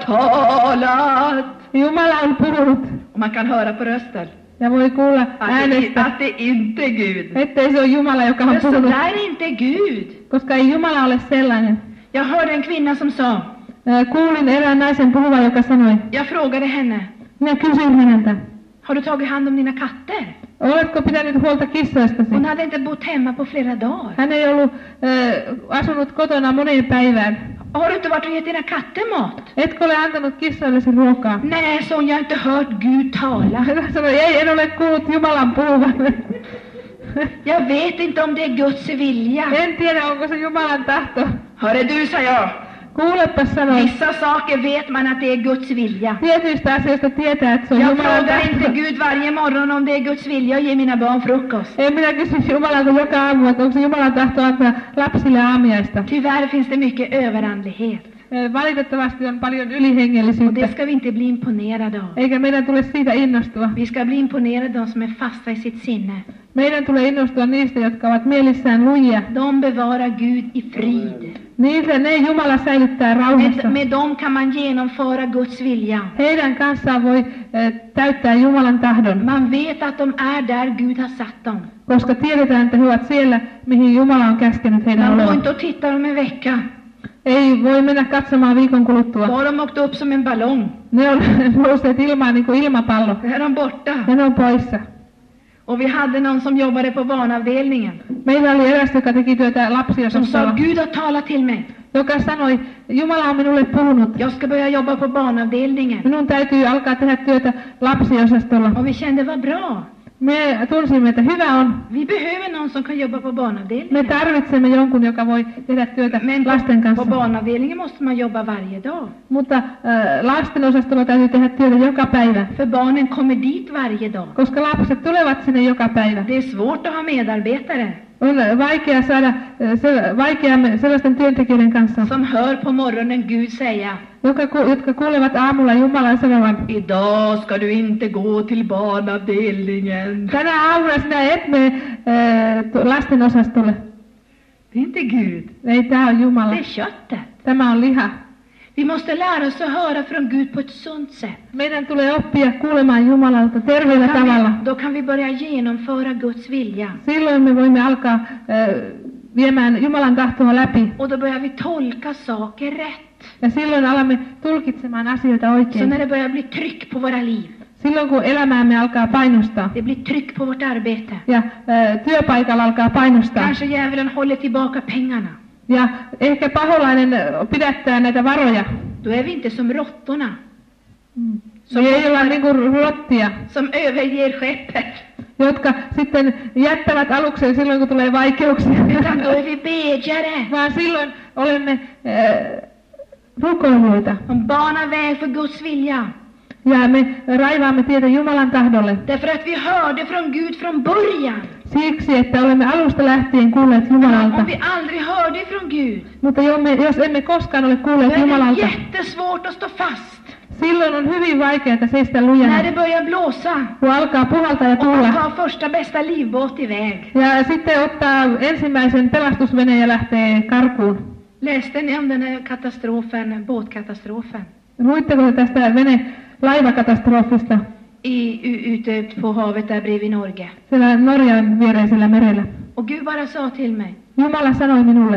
talat. Jumala on puhunut. Och man kan höra på rösten Ja voi kuulla att det, äänestä, att det inte är Gud. ettei se ole Jumala, joka on Men så puhunut. där är inte Gud. Koska ei Jumala ole sellainen. Jag hörde en kvinna som sa, Äh, Kuulin erään naisen puhuvan, joka sanoi, jag frågade henne, minä kysyin häneltä, har du tagit hand om dina katter? oletko pitänyt huolta kissoistasi? Hon hade inte bott hemma på flera dagar. Hän ei ollut äh, asunut kotona moneen päivään. Har du inte varit och gett dina katter mat? Etkö ole antanut kissoillesi ruokaa? Nej, så jag har inte hört Gud tala. Hän sanoi, ei, en ole kuullut Jumalan puhuvan. Jag vet inte om det är Guds vilja. En tiedä, onko se Jumalan tahto. Hörru du, sa jag. Kuulepas sanoi. Vissa saker vet man att det är Guds vilja. Tietyistä asioista tietää, että se on Jag Jumalan frågar inte tahto. Gud varje morgon om det är Guds vilja att ge mina barn frukost. En minä kysy Jumalalta joka aamu, että onko se Jumalan tahto antaa lapsille aamiaista. Tyvärr finns det mycket överandlighet. Valitettavasti on paljon Och ylihengellisyyttä, det ska vi inte bli imponerade av. eikä meidän tule siitä innostua. Vi ska bli imponerade av de som är fasta i sitt sinne. Meidän tulee innostua niistä, jotka ovat mielissään lujia. De bevarar Gud i frid. Niitä ne Jumala säilyttää rauhassa. Med, med dem kan man genomföra Guds vilja. Heidän kanssaan voi äh, täyttää Jumalan tahdon, Man vet att de är där Gud har satt dem. koska tiedetään, että he ovat siellä, mihin Jumala on käskenyt heidän Man går olevan. inte och tittar om en vecka. Ei voi mennä katsomaan viikon kuluttua. Då har de åkt upp som en ballong. Ne on nousseet ilmaan niin kuin ilmapallo. Då är de borta. Ja ne on poissa. Och vi hade någon som jobbade på barnavdelningen. Meillä oli eräs, joka teki työtä Som sa, lapsiosastolla, Gud har talat till mig. joka sanoi, Jumala on minulle puhunut. Jag ska börja jobba på barnavdelningen. Minun täytyy alkaa tehdä työtä lapsiosastolla. Och vi kände, vad bra. Me tunsimme, että hyvä on. Vi behöver någon som kan jobba på Me barnavdelningen. tarvitsemme jonkun, joka voi tehdä työtä Men lasten på, på kanssa. barnavdelningen måste man jobba varje dag. Mutta äh, lasten osastolla täytyy tehdä työtä joka päivä, För barnen kommer dit varje dag. koska lapset tulevat sinne joka päivä. Det är svårt att ha medarbetare On vaikea saada äh, se, vaikea me- sellaisten työntekijöiden kanssa, som hör på morgonen Gud säga, jotka, ku, jotka kuulevat aamulla Jumalan sanovan, idag ska du inte gå till barnavdelningen. tänä aamuna sinä et mene äh, tu- lasten osastolle. Det är inte Gud, Ei, tämä on Jumala. det är köttet. Tämä on liha. Vi måste lära oss att höra från Gud på ett sunt sätt. Meidän tulee oppia kuulemaan Jumalalta terveellä Kan tavalla. vi, då kan vi börja genomföra Guds vilja. Silloin me voimme alkaa äh, viemään Jumalan tahtoa läpi. Och då börjar vi tolka saker rätt. Ja silloin alamme tulkitsemaan asioita Så oikein. när det börjar bli tryck på våra liv, Silloin kun elämäämme alkaa painostaa det blir tryck på vårt arbete. ja äh, työpaikalla alkaa painostaa Kanske djävulen håller tillbaka pengarna. ja ehkä paholainen äh, pidättää näitä varoja. Då är vi inte som råttorna Se ei olla niin kuin rottia, som överger skeppet. jotka sitten jättävät aluksen silloin kun tulee vaikeuksia. Utan då är vi bedjare. Vaan silloin olemme äh, rukoilijoita. De banar väg för Guds vilja. Ja me raivaamme tietä Jumalan tahdolle. Därför att vi hörde från Gud från början. Siksi, että olemme alusta lähtien kuulleet Jumalalta. Om vi aldrig hörde från Gud, Mutta jos emme koskaan ole då kuulleet är det Jumalalta, jättesvårt att stå fast. silloin on hyvin vaikeaa seistä lujana, När det börjar blåsa kun alkaa puhaltaa ja och man tulla. tar första bästa livbåt iväg. Ja sitten ottaa ensimmäisen pelastusveneen ja lähtee karkuun. Läste ni om den här katastrofen, båtkatastrofen? Luitteko te tästä vene laivakatastrofista I, u- ute på havet där bredvid Norge. siellä Norjan viereisellä merellä? Och Gud bara sa till mig, Jumala sanoi minulle,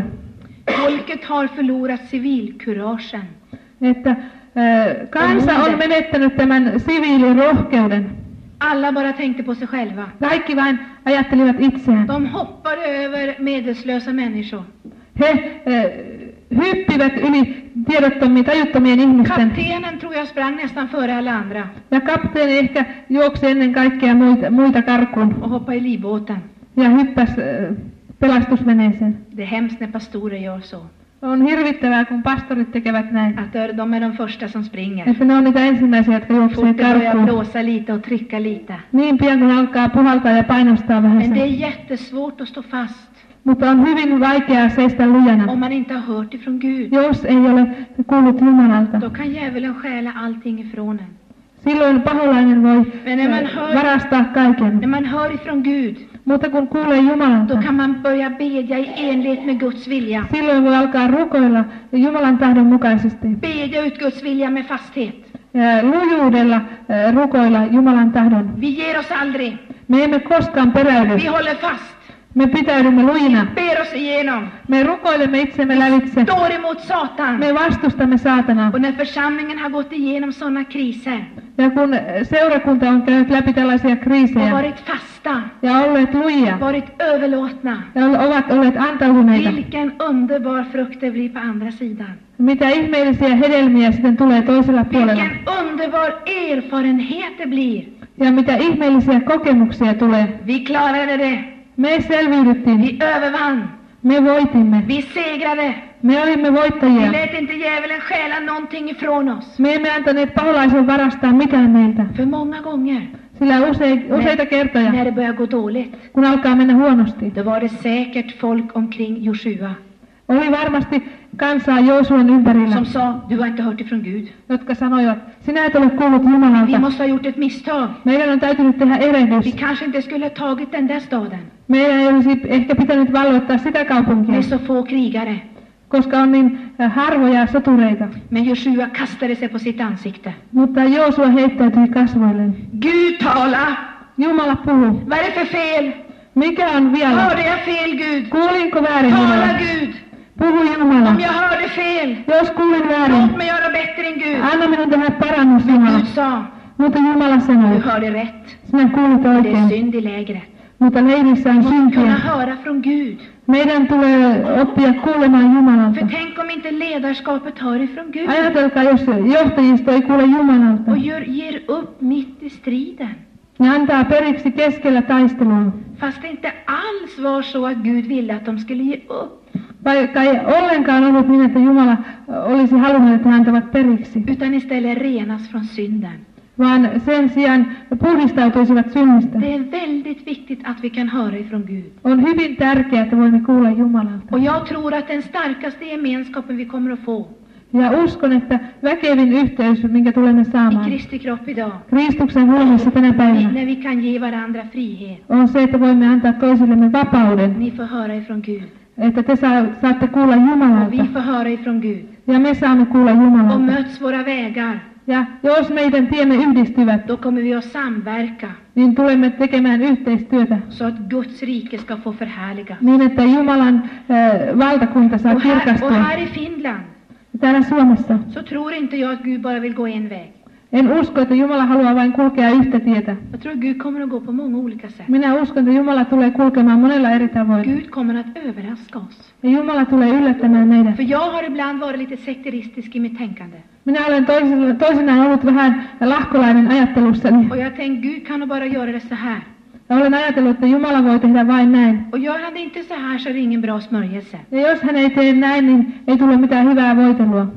folket har förlorat civilkuragen. että äh, kansa on menettänyt tämän siviilirohkeuden. Alla bara tänkte på sig själva. Kaikki vain ajattelivat itseään. De hoppade över medelslösa människor. He äh, hyppivät yli tiedottomien, tajuttomien ihmisten. Kaptenen tror jag sprang nästan före alla andra Ja kapteeni ehkä juoksi ennen kaikkea muita, muita karkuun och hoppade i livbåten. ja hyppäsi äh, pelastusveneeseen. Det är hemskt när pastorer gör så. On hirvittävää, kun pastorit tekevät näin. Att de är de första som springer. Että ne on niitä ensimmäisiä, jotka juoksee Fort det börjar karkuun. blåsa lite och trycka lite. Niin pian kun alkaa puhaltaa ja painostaa vähän Men det är sen. jättesvårt att stå fast Mutta on hyvin vaikeaa seistä lujana, om man inte har hört ifrån Gud. jos ei ole kuullut Jumalalta. Då kan djävulen stjäla allting ifrån en. Silloin paholainen voi Men när man äh, hör, varastaa kaiken. när man hör ifrån Gud, Mutta kun kuulee Jumalalta, då kan man börja bedja i enlighet med Guds vilja. silloin voi alkaa rukoilla Jumalan tahdon mukaisesti. Bedja ut Guds vilja med fasthet. Ja lujuudella äh, rukoilla Jumalan tahdon. Vi ger oss aldrig. Me emme koskaan peräydy. Vi håller fast. Me pitäydymme lujina. Ber oss igenom. Me rukoilemme itsemme lävitse. Står emot Satan. Me vastustamme saatanaa. Och när församlingen har gått igenom sådana kriser Ja kun seurakunta on käynyt läpi tällaisia och kriisejä varit fasta, ja olleet lujia varit överlåtna, ja ovat olleet antautuneita, vilken underbar frukt det blir på andra sidan. mitä ihmeellisiä hedelmiä sitten tulee toisella puolella. Vilken underbar erfarenhet det blir. Ja mitä ihmeellisiä kokemuksia tulee. Vi klarade det. Me selviydyttiin. Vi övervann. Me voitimme. Vi segrade. Me olimme Vi voittajia. lät inte djävulen stjäla någonting ifrån oss. Me emme antaneet paholaisen varastaa mitään meiltä. För många gånger, Sillä use, useita kertoja, när det börjar gå dåligt, kun alkaa mennä huonosti, då var det säkert folk omkring Joshua oli varmasti kansaa Joosuan ympärillä, som sa, du har inte hört ifrån Gud. jotka sanoivat, sinä et ole kuullut Vi Jumalalta. måste ha gjort ett misstag. Meidän on täytynyt tehdä Vi erehdys. kanske inte skulle ha tagit den där staden Meidän ei olisi ehkä pitänyt valloittaa sitä kaupunkia, med så få krigare. koska on niin äh, harvoja sotureita. Men Joshua kastade sig på sitt ansikte. Mutta Joosua heittäytyi kasvoilleen. Gud tala! Jumala puhuu. Vad är det för fel? Mikä on vielä? Hörde jag fel, Gud? Kuulinko väärin Tala, Jumala? Gud! Puhu Jumala. Om jag hörde fel, Jos kuulin väärin, låt mig göra bättre än Gud. anna minun tehdä parannus Jumala. Gud sa, Mutta Jumala du sanoi, hörde rätt. sinä kuulit Det är oikein. synd i lägret. Mutta leirissä on Vi måste kunna syntiä. höra från Gud. Meidän tulee oppia kuulemaan Jumalalta. För tänk om inte ledarskapet hör ifrån Gud Ajatelkaa, jos johtajisto ei kuule Jumalalta. och gör, ger upp mitt i striden. Ne antaa periksi keskellä taistelua. Fast det inte alls var så att Gud ville att de skulle ge upp. Vaikka ei ollenkaan ollut niin, että Jumala olisi halunnut, että he antavat periksi, Utan istället renas från synden. vaan sen sijaan puhdistautuisivat synnistä. Det är väldigt viktigt att vi kan höra ifrån Gud. On hyvin tärkeää, että voimme kuulla Jumalalta. Och jag tror att den starkaste gemenskapen vi kommer att få Ja uskon, että väkevin yhteys, minkä tulemme i saamaan Kristi kropp idag, Kristuksen ruumiissa tänä vi, päivänä, när vi kan ge varandra frihet. on se, että voimme antaa toisillemme vapauden. Ni får höra ifrån Gud. Että te saa, saatte kuulla Och vi Jumalalta. får höra ifrån Gud. Ja me saamme kuulla Och Jumalalta. möts våra vägar, Ja jos meidän tiemme yhdistyvät, då kommer vi att samverka niin tulemme tekemään yhteistyötä så att Guds rike ska få förhärligas. niin, että Jumalan äh, valtakunta saa Och här, och kirkastua. här i Finland Täällä Suomessa så tror inte jag att Gud bara vill gå en väg. en usko, että Jumala haluaa vain kulkea yhtä tietä. Jag tror att Gud kommer att gå på många olika sätt. Minä uskon, että Jumala tulee kulkemaan monella eri tavoin. Gud kommer att överraska oss. Ja Jumala tulee yllättämään meidät. För jag har ibland varit lite sekteristisk i mitt tänkande. Minä olen toisinaan, toisinaan ollut vähän lahkolainen ajattelussani. Och jag tänkte, Gud kan nog bara göra det så här. Ja olen ajatellut, että Jumala voi tehdä vain näin. Och gör han det inte så här så är det ingen bra smörjelse. Ja jos hän ei tee näin, niin ei tule mitään hyvää voitelua.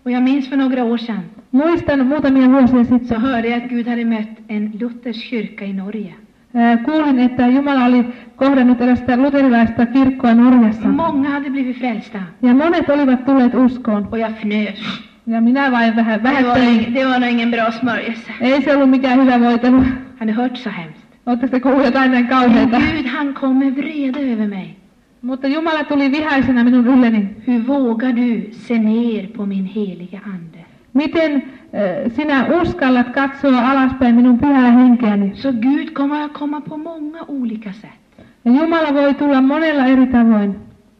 Och jag minns för några år sedan Muistan muutamia vuosia så sitten, hörde jag att Gud hade mött en luthersk kyrka i Norge. ää, kuulin, että Jumala oli kohdannut erästä luterilaista kirkkoa Norjassa. Många hade blivit frälsta. Ja monet olivat tulleet uskoon. Och jag fnös. Ja minä vain vähän Det var, vähättelin. det var nog ingen bra smörjelse. Ei se ollut mikään hyvä voitelu. Hade hört så hemskt. Oletteko te kuulleet jotain näin Men kauheita? Gud, han kom med vrede över mig. Mutta Jumala tuli vihaisena minun ylleni. Hur vågar du se ner på min heliga ande? Miten äh, sinä uskallat katsoa alaspäin minun pyhää henkeäni? Så Gud kommer att komma på många olika sätt. Ja Jumala voi tulla monella eri tavoin.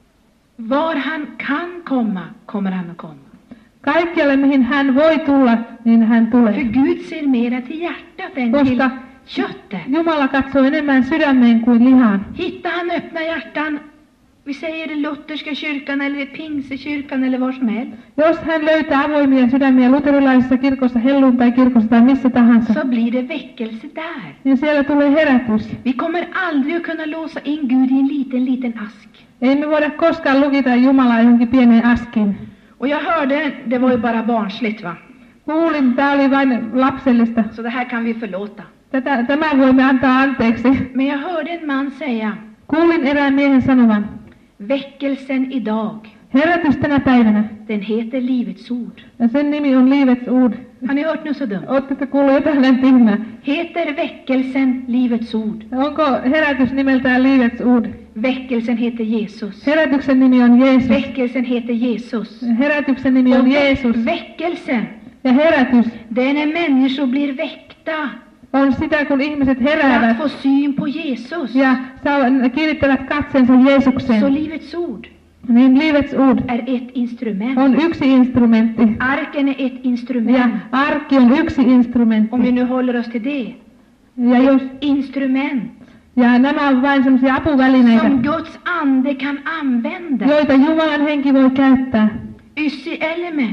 Var han kan komma, kommer han att komma. Kaikkialle mihin hän voi tulla, niin hän För tulee. Gud ser mera till hjärtat än till Koska köttet. Jumala katsoo enemmän sydämeen kuin lihaan. Hittar han öppna hjärtan, vi säger det lutherska kyrkan eller pinsekyrkan eller var som helst, Jos hän löytää avoimia sydämiä luterilaisessa kirkossa, helluntai-kirkossa tai missä tahansa, så blir det väckelse där. niin siellä tulee herätys. Vi kommer aldrig att kunna låsa in Gud i en liten, liten ask. Ei me voida koskaan lukita Jumalaa johonkin pieneen askiin. Och jag hörde, det var ju bara barnsligt va? Kuulin, tämä oli vain lapsellista. Så det här kan vi förlåta. Tätä, tämä voimme antaa anteeksi. Men jag hörde en man säga, Kuulin erään miehen sanovan, väckelsen idag, herätys tänä päivänä, den heter Livets ord. ja sen nimi on Livets ord. Har ni hört något så dumt? Oletteko kuullut jotain näin tyhmää? Heter väckelsen Livets ord? Onko herätys nimeltään Livets ord? Väckelsen heter Jesus. Herätyksen nimi on Jeesus. Väckelsen heter Jesus. Herätyksen nimi on Och Jeesus. väckelsen, Ja herätys det är när människor blir väckta on sitä, kun ihmiset för att heräävät få syn på Jesus. ja saa, kiinnittävät katseensa Så Jeesukseen. Livets ord Niin Livets ord är ett instrument. on yksi instrumentti. Arken är ett Ja instrument. arkki on yksi Om vi instrumentti. nu håller oss till det. Ja, jos, Instrument ja nämä on vain sellaisia apuvälineitä, som Guds ande kan använda. joita Jumalan henki voi käyttää. Ysi Elme.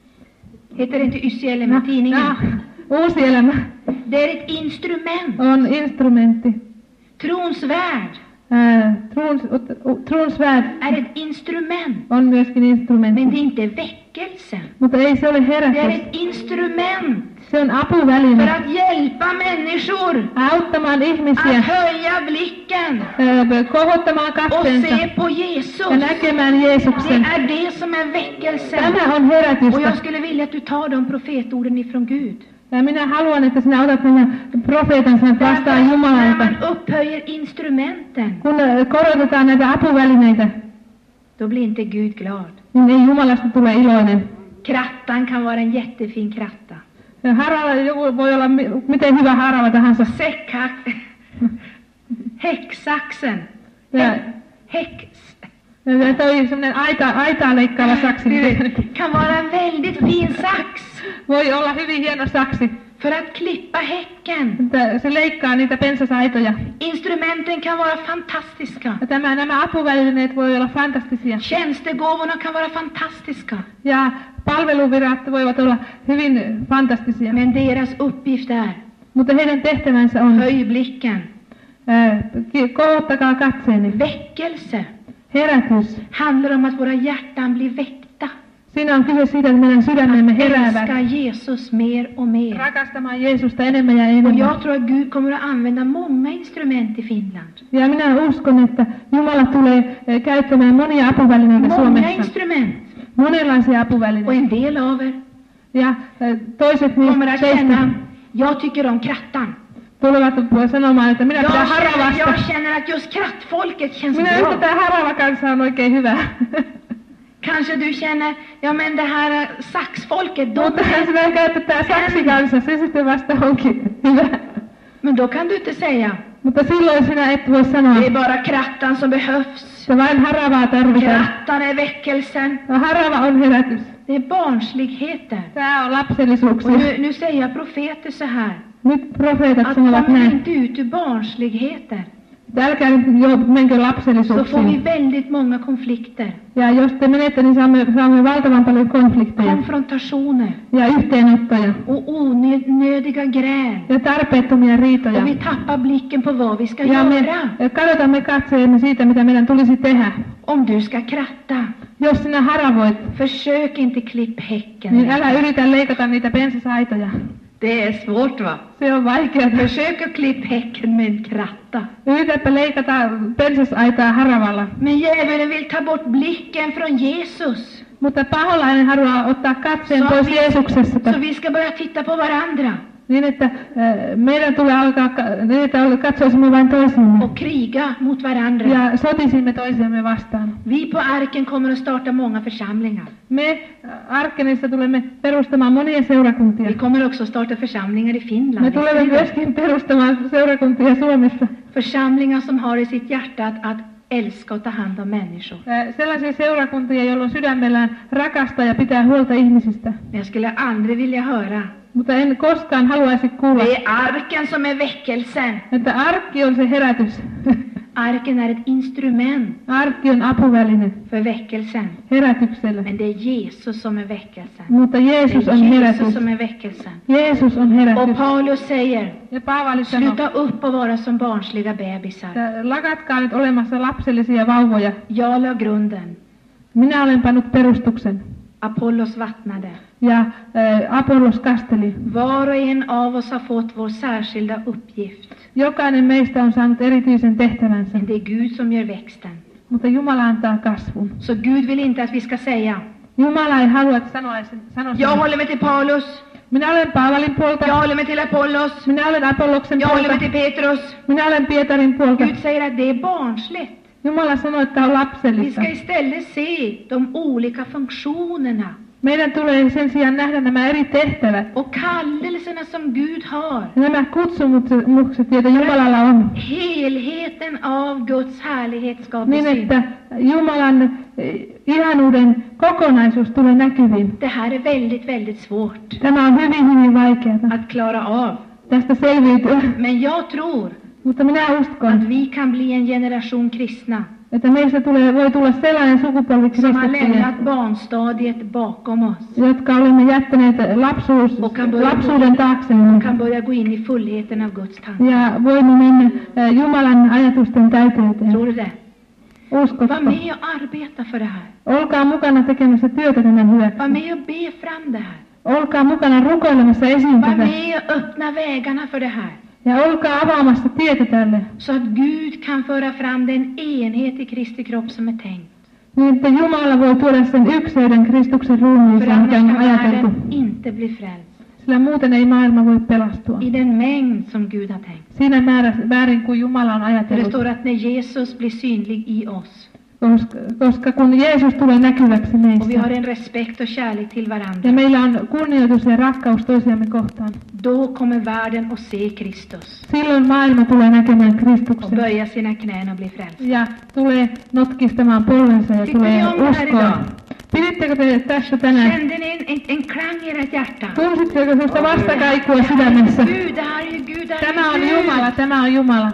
Heter det inte Ysi Elme, tidningen? Ja, uusi elämä Det är ett instrument. on instrumentti. Trons värld Ää, truns, truns värld är ett instrument. on myöskin instrumentti. Men det är inte väckelsen. Mutta ei se ole Det är herätys. ett instrument Se on för apuväline att hjälpa människor auttamaan att ihmisiä, höja blicken ää, kohottamaan och katseensa se på Jesus. ja näkemään Det Jeesuksen. är det som är väckelsen. Tämä on Och herätystä. jag skulle vilja att du tar de profetorden ifrån Gud. Ja minä haluan, että sinä otat nämä profeetan sanat vastaan Därför när Jumalalta. man upphöjer instrumenten, Kun ää, korotetaan näitä apuvälineitä, då blir inte Gud glad. niin ei Jumalasta tule iloinen. Krattan kan vara en jättefin kratta. Ja haralla joku voi olla mi- miten hyvä harava tahansa. Säckhack. Häcksaxen. Ja, Häcks. ja toi semmoinen aita, aitaa leikkaava saksi. Kan vara en väldigt fin sax Voi olla hyvin hieno saksi. för att klippa häcken. Että se leikkaa niitä pensasaitoja. Instrumenten kan vara fantastiska. Ja tämä, nämä apuvälineet voi olla fantastisia. Tjänstegåvorna kan vara fantastiska. Ja palveluvirat voivat olla hyvin fantastisia. Men deras uppgift är, Mutta heidän tehtävänsä on, höj blicken. ää, ki- kohottakaa katseeni. Väckelse Herätys. handlar om att våra hjärtan blir väckta. Siinä on kyse siitä, että meidän sydämemme heräävät. Älska Jesus mer och mer. Rakastamaan Jeesusta enemmän ja Och enemmän. jag tror att Gud kommer att använda många instrument i Finland. Ja minä uskon, että Jumala tulee eh, käyttämään monia apuvälineitä Många Suomessa. instrument. Monenlaisia Och apuvälineitä. en del av er Ja eh, toiset kommer niistä att teistä känna, jag tycker om krattan. tulevat sanomaan, että minä Jag pidän känner, haravasta. jag känner att just krattfolket känns Minä että bra. tämä harava kanssa on oikein hyvä. Kanske du känner, ja men det här eh, saxfolket, de Mutta är, sinä käyt, että tämä saksi kanssa, se sitten vasta onkin hyvä. men då kan du inte säga, Mutta silloin sinä et voi sanoa, det är bara krattan som behövs. että vain haravaa tarvitaan. Krattan är väckelsen. Ja harava on herätys. Det är barnsligheter. Tämä on Och lapsellisuuksia. nu, nu säger jag profeter så här, Nyt profeetat att sanovat kommer vi näin. inte ut ur barnsligheter, Että älkää nyt jo menkö så får vi lapsellisuuksiin. väldigt många konflikter, Ja jos te menette, niin saamme, saamme valtavan paljon konflikteja konfrontationer ja yhteenottoja och onödiga gräl. ja tarpeettomia riitoja. Och vi tappar blicken på vad vi ska Ja me göra. kadotamme katseemme siitä, mitä meidän tulisi tehdä. Om du ska kratta, Jos sinä haravoit, försök inte klipp häcken. niin älä yritä leikata niitä pensasaitoja. Det är svårt, va? Se on vaikeaa. Försök att klipp häcken med en kratta. Yritäpä leikata pensasaitaa haravalla. Men djävulen vill ta bort blicken från Jesus. Mutta paholainen haluaa ottaa katseen Så pois vi, Jeesuksesta. så vi ska börja titta på varandra Niin, että äh, meidän tulee alkaa, ka- niin, että katsoisimme vain toisiamme. och kriga mot varandra. Ja sotisimme toisiamme vastaan. Vi på Arken kommer att starta många församlingar. Me äh, Arkenissa tulemme perustamaan monia seurakuntia. Vi kommer också att starta församlingar i Finland. Me i tulemme Sweden. myöskin perustamaan seurakuntia Suomessa. Församlingar som har i sitt hjärta att, att älska och ta hand om människor. Äh, sellaisia seurakuntia, joilla on sydämellään rakastaa ja pitää huolta ihmisistä. Men jag skulle aldrig vilja höra. Mutta en koskaan haluaisi kuulla, Det är arken som är väckelsen. että arkki on se herätys. Arken är ett instrument Arkki on apuväline för väckelsen. herätykselle. Men det är Jesus som är väckelsen. Mutta Jeesus Det on är herätys. Jesus som är väckelsen. Jeesus on Och herätys. Paulus säger, Ja Paavali sanoo, sluta upp och vara som barnsliga bebisar. että lakatkaa nyt olemassa lapsellisia vauvoja. Jag la grunden. Minä olen pannut perustuksen. Apollos vattnade. Ja äh, Apollos kasteli. Var och en av oss har fått vår särskilda uppgift. Jokainen meistä on saanut erityisen tehtävänsä. Men det är Gud som gör växten. Mutta Jumala antaa kasvun. Så Gud vill inte att vi ska säga, Jumala ei halua, että sanoisi, sanoisi jag håller mig till Paulus, minä olen Paavalin puolta. jag håller mig till Apollos, Minä olen Apolloksen jag håller puolta. mig till Petrus. Minä olen Pietarin puolta. Gud säger att det är barnsligt. Jumala sanoo, että on Vi lapsellista. ska istället se de olika funktionerna Meidän tulee sen sijaan nähdä nämä eri tehtävät. och kallelserna som Gud har. Nämä kutsumukset, joita Jumalalla on. Helheten av Guds härlighet ska Niin, bli että syn. Jumalan eh, ihanuuden kokonaisuus tulee näkyviin. Det här är väldigt, väldigt svårt Tämä on hyvin, hyvin vaikeaa. att klara av. Tästä selviytyä. Men jag tror Mutta minä att uskon, vi kan bli en generation kristna että meistä tulee, voi tulla sellainen sukupolvi som har kristittyjä, lämnat barnstadiet bakom oss jotka olemme jättäneet lapsuus, och kan börja, lapsuuden gå taaksemme. in, kan börja gå in i fullheten av Guds tankar. Ja voimme mennä eh, Jumalan ajatusten täyteyteen. Tror du det? Uskotko? Var med och arbeta för det här. Olkaa mukana tekemässä työtä tämän hyväksi. Var med och be fram det här. Olkaa mukana rukoilemassa esiin Var tätä. med och öppna vägarna för det här. Ja olkaa avaamassa tietä tälle. Så att Gud kan föra fram den enhet i Kristi kropp som är tänkt. Niin, että Jumala voi tuoda sen ykseyden Kristuksen För ruumiiseen, mikä annars on kan ajateltu. världen inte bli frälst. Sillä muuten ei maailma voi pelastua. I den mängd som Gud har tänkt. Siinä määrä, väärin kuin Jumala on För det ajatellut. står att när Jesus blir synlig i oss Koska, koska kun Jeesus tulee näkyväksi och vi meissä. har en respekt och kärlek till Ja varandra, meillä on kunnioitus ja rakkaus toisiamme kohtaan. då kommer världen att se Kristus Silloin maailma tulee näkemään och Kristuksen. böja sina knän och bli frälst. Ja tulee notkistamaan polvensa ja Tyckte tulee ni om det här uskoa. idag? Pidittekö te tästä tänään? Kände ni en, en, en klang i ert hjärta? Tunsitteko sellaista vastakaikua sydämessä? Gud, det här är ju Gud, det här Tämä är on ju Jumala, Gud. tämä on Jumala.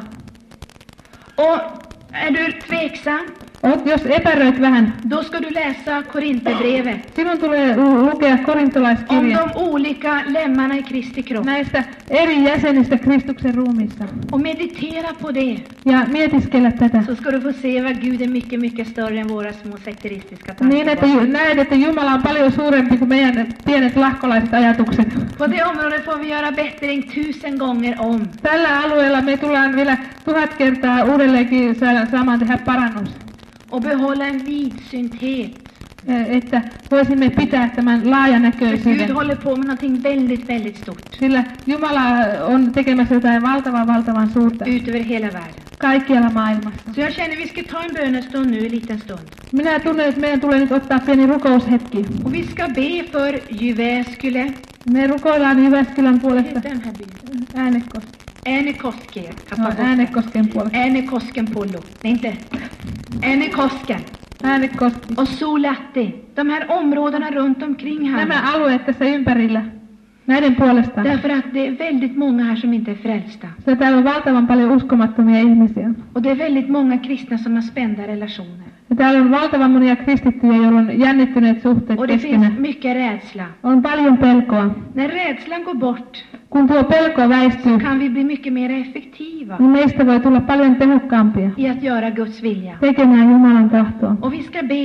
Och är du tveksam, Oot, jos epäröit vähän, då ska du läsa Korinthierbrevet sinun tulee lu- lukea om korintolaiskirja de olika lemmarna i Kristi kropp näistä eri jäsenistä Kristuksen ruumiissa. och meditera på det. Ja mietiskellä tätä. Så ska du få se vad Gud är mycket, mycket större än våra små sekteristiska Niin, että tankar. ju- näet, että Jumala on paljon suurempi kuin meidän pienet lahkolaiset ajatukset. På det området får vi göra bättring tusen gånger om. Tällä alueella me tullaan vielä tuhat kertaa uudelleenkin sa- saamaan tehdä parannus. Och behålla en vidsynthet. Eh, Että voisimme pitää tämän För Gud laajanäköisyyden. håller på med någonting väldigt, väldigt stort. Sillä Jumala on tekemässä jotain valtavan valtavan suurta Ut över hela världen. kaikkialla maailmassa. Så jag känner vi ska ta en bönestund nu en liten stund. Minä tunnen, että meidän tulee nyt ottaa pieni rukoushetki. Och vi ska be för Jyväskylä. Me rukoillaan Jyväskylän puolesta. Heter den här byn? Äänekos. Äänekoski. No, Äänekosken puolesta. Äänekosken Polo. Nej, inte. Äänekosken. Äänekoski. Och Solahti. De här områdena runt omkring här. Nämä alueet tässä ympärillä. Näiden puolesta. Därför att det är väldigt många här som inte är frälsta. Sillä täällä on valtavan paljon uskomattomia ihmisiä. Och det är väldigt många kristna som har spända relationer. Ja täällä on valtavan monia kristittyjä, joilla on jännittyneet suhteet Och det keskenään. finns mycket rädsla. On paljon pelkoa. När rädslan går bort Kun tuo pelko väistyy, kan vi bli mycket mer effektiva niin meistä voi tulla paljon tehokkaampia i att göra Guds vilja. tekemään Jumalan tahtoa. Och vi ska be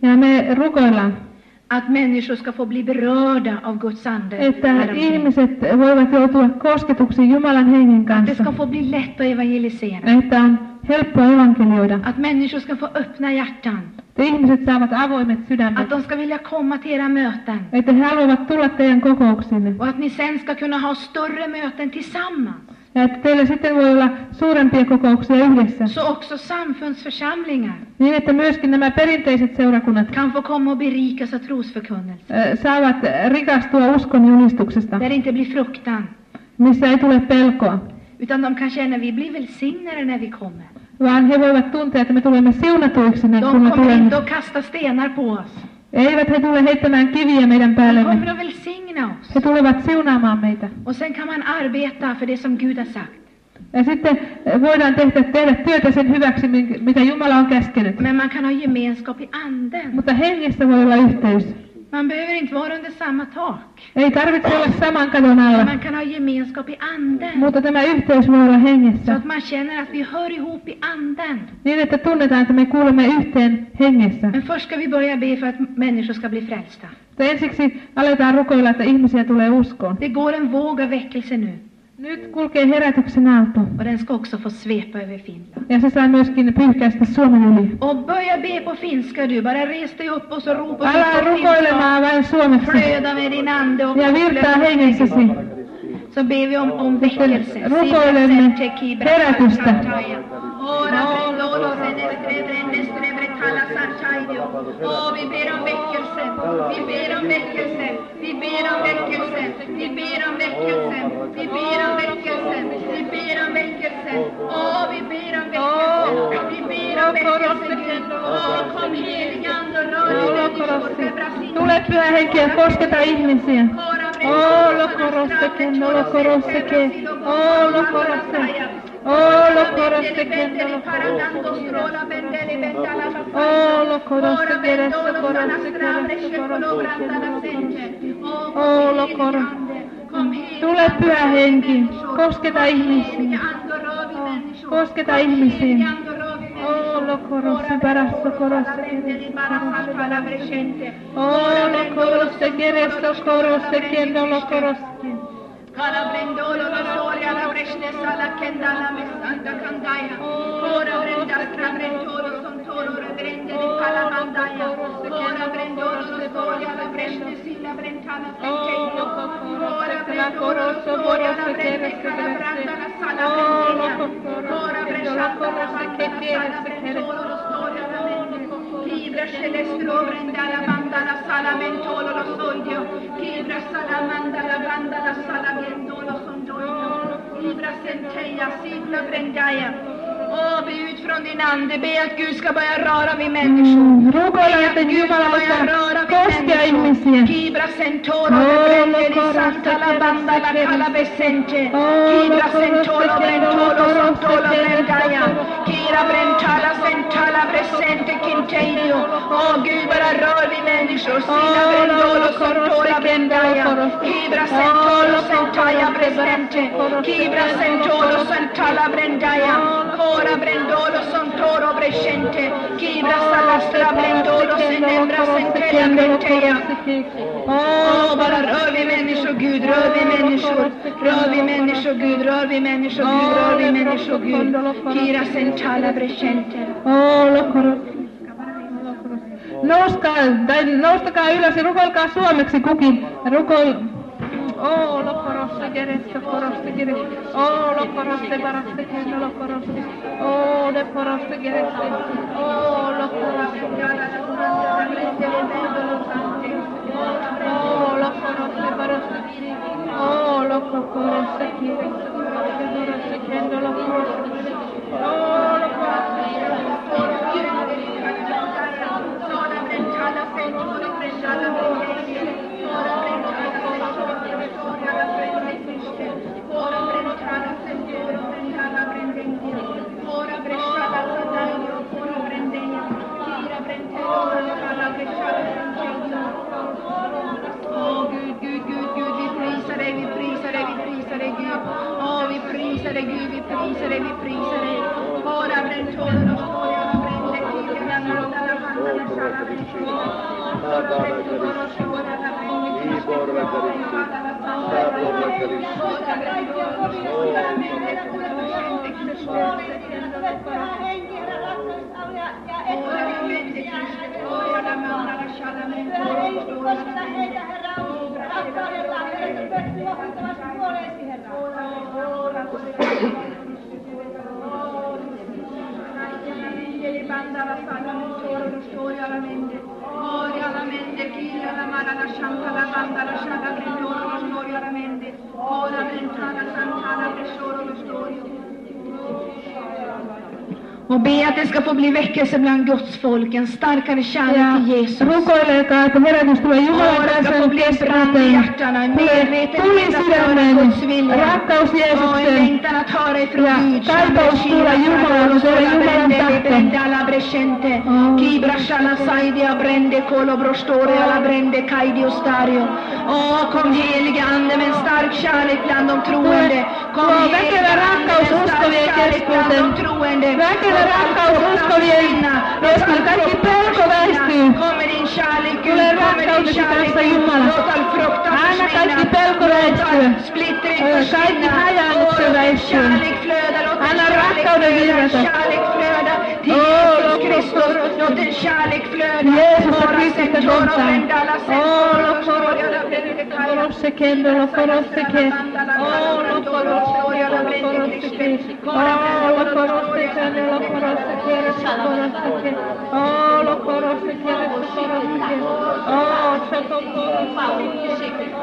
Ja me rukoillaan, att människor ska få bli berörda av Guds ande. että här omkring. ihmiset voivat joutua kosketuksiin Jumalan hengen Att det kanssa. ska få bli lätt att evangelisera. Että on helppoa evankelioida. Att människor ska få öppna hjärtan. Että ihmiset saavat avoimet sydämet. Att de ska vilja komma till era möten. Että he haluavat tulla teidän kokouksiinne. Och att ni sen ska kunna ha större möten tillsammans. Ja että teillä sitten voi olla suurempia kokouksia yhdessä. Så också samfundsförsamlingar Niin, että myöskin nämä perinteiset seurakunnat kan få komma och berikas av trosförkunnelse. äh, saavat rikastua uskon julistuksesta, Där det inte blir fruktan. missä ei tule pelkoa, Utan de kan känna att vi blir välsignade när vi kommer. vaan he voivat tuntea, että me tulemme siunatuiksi, De kun me kommer tulemme. inte att kasta stenar på oss. Eivät he tule heittämään kiviä meidän De päällemme. kommer att välsigna oss. He tulevat siunaamaan meitä. Och sen kan man arbeta för det som Gud har sagt. Ja sitten voidaan tehdä, tehdä työtä sen hyväksi, minkä- mitä Jumala on käskenyt. Men man kan ha gemenskap i anden. Mutta hengessä voi olla yhteys. Man behöver inte vara under samma tak. Ei tarvitse olla saman katon Men alla, man kan ha gemenskap i anden. mutta tämä yhteys voi olla Så hengessä. att man känner att vi hör ihop i anden. Niin, että tunnetaan, että me kuulemme yhteen hengessä. Men först ska vi börja be för att människor ska bli frälsta. Mutta ensiksi aletaan rukoilla, että ihmisiä tulee uskoon. Det går en våg av väckelse nu. Nyt kulkee herätyksen aalto. Och den ska också få svepa över Finland. Ja se saa myöskin pyyhkäistä Suomen yli. Och börja be på finska du. Bara res dig upp och så ropa Älä ut på finska. rukoilemaan vain suomeksi. Flöda med din ande och Ja virtaa hengessäsi. så ber vi om, om väckelse. Rukoilemme herätystä. Åh, vi ber om väckelse. Vi ber om väckelse. Vi ber om väckelse. Vi ber om väckelse. Vi ber om väckelse. Vi ber om väckelse. Åh, vi ber om väckelse. Vi ber om väckelse. Åh, kom helig ande och rör dig människor. Tule pyhä henki ja kosketa ihmisiä. Oh, lokorosseke, no lokorosseke. Oh, lokorosse. Oh, lokorosse, kendo lokorosse. Oh, lokorosse, keressä, korosse, keressä, korosse. Oh, lokorosse. Tule pyhä henki, kosketa ihmisiä. Kosketa ihmisiä. Oh, lokorosse, parasso, korosse, korosse. Oh, lokorosse, keressä, korosse, kendo lokorosse. Calabrendolo la storia la freshnessa la kenda la messanda candaya. Ora brenda strabrentolo sontolo rebrende di calabandaya. Ora brendolo la storia la freshnessa la brentana senteio. Ora brendolo la storia la brende calabranda la sala brendina. Ora brendolo la sala brendolo la storia la brende. Libra celestro brenda la banda la sala mentolo lo sodio. Libra salamanda la banda la sala brendolo sondoio. Libra senteia sigla brendaya. Åh, be ut från din ande. Be att Gud ska börja röra vid människor. Rukoilla, että Jumala osaa koskea ihmisiä. Kibra sentoro brende di santa la banda la calabesente. Kibra sentoro brentolo sontolo brendaya. Kira brentala sentala presente quinterio. Åh, Gud bara rör vid människor. Sina brendolo sontola brendaya. Kibra sentoro sentaya presente. Kibra sentoro sentala brendaya. Ora brendolo sontoro presente. Kibra salastra brendolo senembra sentella brenteia. Åh, bara rör vi människor, Gud, rör vi människor. Rör vi människor, Gud, rör vi människor, Gud, rör vi människor, Gud. Kira sentala presente. Oh, lokoro. Nouskaa, tai noustakaa ylös ja rukoilkaa suomeksi kukin. Rukoil... Oh, lokorosse, keressä, korosse, keressä. Oh, lokorosse, parasse, kendo, lokorosse. Oh, de korosse, keressä. Oh, lokorosse, oh, lokorosse, parasse. Oh, lokorosse, keressä, korosse, kendo, lokorosse. Oh, lokorosse. Åh, Gud, Gud, Gud, Gud, vi prisar dig, vi prisar dig, vi prisar dig, Gud. Åh, vi prisar dig, Gud, vi prisar dig, vi prisar dig. Ora brentolo, storia, brende, kira, la nota, la banda, la sala, Och be att det ska få bli väckelse bland Guds folk, en starkare kärlek till Jesus. Rukoilekaa, että herätys tulee Jumalan kansan keskuuteen. Tuli sydämeen, rakkaus Jeesuksen ja kaipaus kuulla Jumalan, se on Jumalan tahto. Kibrashala saidia brende kolo brostore alla brende kaidio stario. Åh, kom heliga ande med en stark kärlek bland de troende. Kom heliga ande med en stark kärlek bland de troende. Rakkaus uskovien, joskus kaikki pelko väistyy. Tulee rakkautesi kanssa Jumala. Anna kaikki pelko väistyä. Kaikki hajaannuksen väistyy. Anna rakkauden virrata. Oh, Kristus, Jeesus Krististä kohtaan. Oh, Lokkorosse kendo, Lokkorosse ke. Oh, Lokkorosse, Lokkorosse ke. Oh, Lokkorosse kendo, Lokkorosse ke, Lokkorosse ke. Oh, Lokkorosse ke, Lokkorosse ke. Oh, Lokkorosse ke.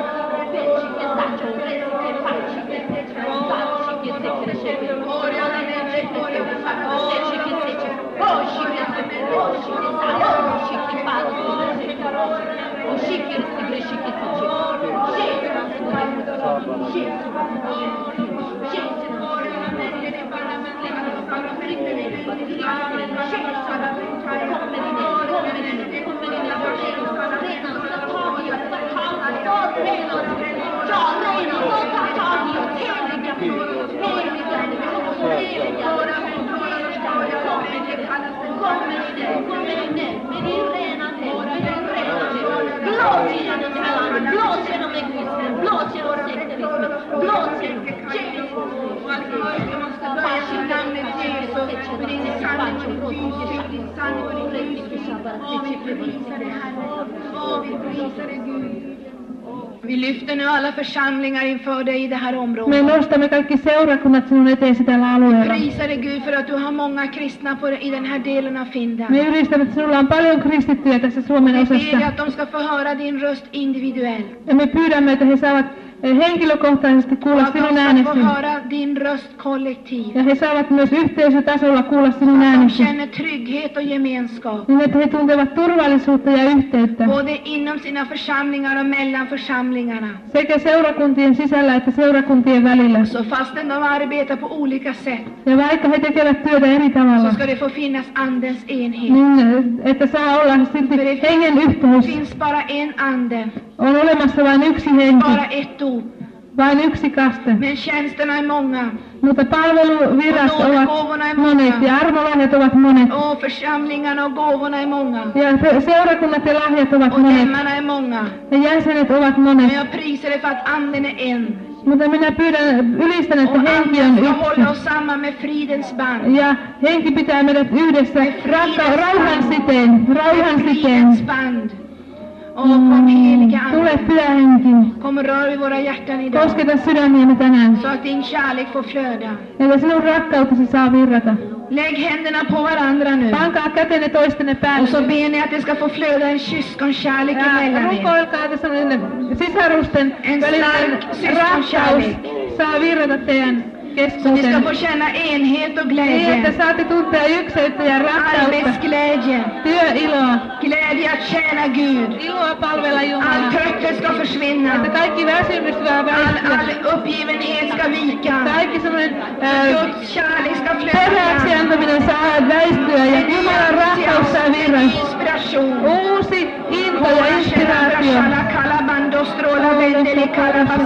Vi lyfter nu alla församlingar inför dig i det här området. Me nostamme kaikki seurakunnat sinun eteesi tällä alueella. Prisar dig Gud för att du har många kristna på, i den här delen av Finland. Me ylistämme, että sinulla on paljon kristittyjä tässä Suomen Vi osassa. ber att de ska få höra din röst individuellt. Ja me pyydämme, että he saavat henkilökohtaisesti kuulla Och att sinun de ska få äänesi. höra din röst kollektivt. Ja he saavat myös yhteisötasolla kuulla sinun Att de äänesi. känner trygghet och gemenskap. Niin, että he tuntevat turvallisuutta ja yhteyttä. Både inom sina församlingar och mellan församlingarna. Sekä seurakuntien sisällä että seurakuntien välillä. Så fastän de arbetar på olika sätt, Ja vaikka he tekevät työtä eri tavalla, så ska det få finnas andens enhet. niin että saa olla silti hengen Det yhteys. finns bara en ande, On olemassa vain yksi henki, bara ett ord. vain yksi kaste. Men tjänsterna är många. Mutta palveluvirat ovat monet ja armolahjat ovat monet. Och församlingarna och gåvorna är många. Ja se- seurakunnat ja lahjat ovat Och monet. lemmarna är många. Ja jäsenet ovat Men monet. jag prisar dig för att anden är en. Mutta minä pyydän, ylistän, Och että henki on anden ska hålla yksi. oss samman med fridens band. Ja henki pitää meidät yhdessä. Rakka, rauhan siteen, rauhan siteen. Fridens band. Och kom heliga Tule ande. pyhä henki. Kom och rör vid våra hjärtan idag. Kosketa sydämiämme tänään. Så att din kärlek får flöda. Että sinun rakkautesi saa virrata. Lägg händerna på varandra nu. Pankaa kätenne toistenne päälle. Och så ber ni att det ska få flöda en syskonkärlek Ja emellan er. rukoilkaa, että sellainen sisarusten En välinen stark rakkaus syskonkärlek. saa virrata teidän Så ni ska keskuuteen. få känna enhet och Niin, että glädje. saatte tuntea ykseyttä ja rakkautta, Arbetsglädje. työiloa, Glädje att tjäna Gud. iloa palvella All Jumalaa. trötthet ska försvinna. Että kaikki väsymys saa All, väistyä. all uppgivenhet ska vika. Kaikki semmoinen äh, Guds kärlek ska perhaaksi flöda. antaminen saa väistyä ja Jumalan rakkaus saa virran. Inspiration. Uusi into ja inspiraatio. Calabando strola vendele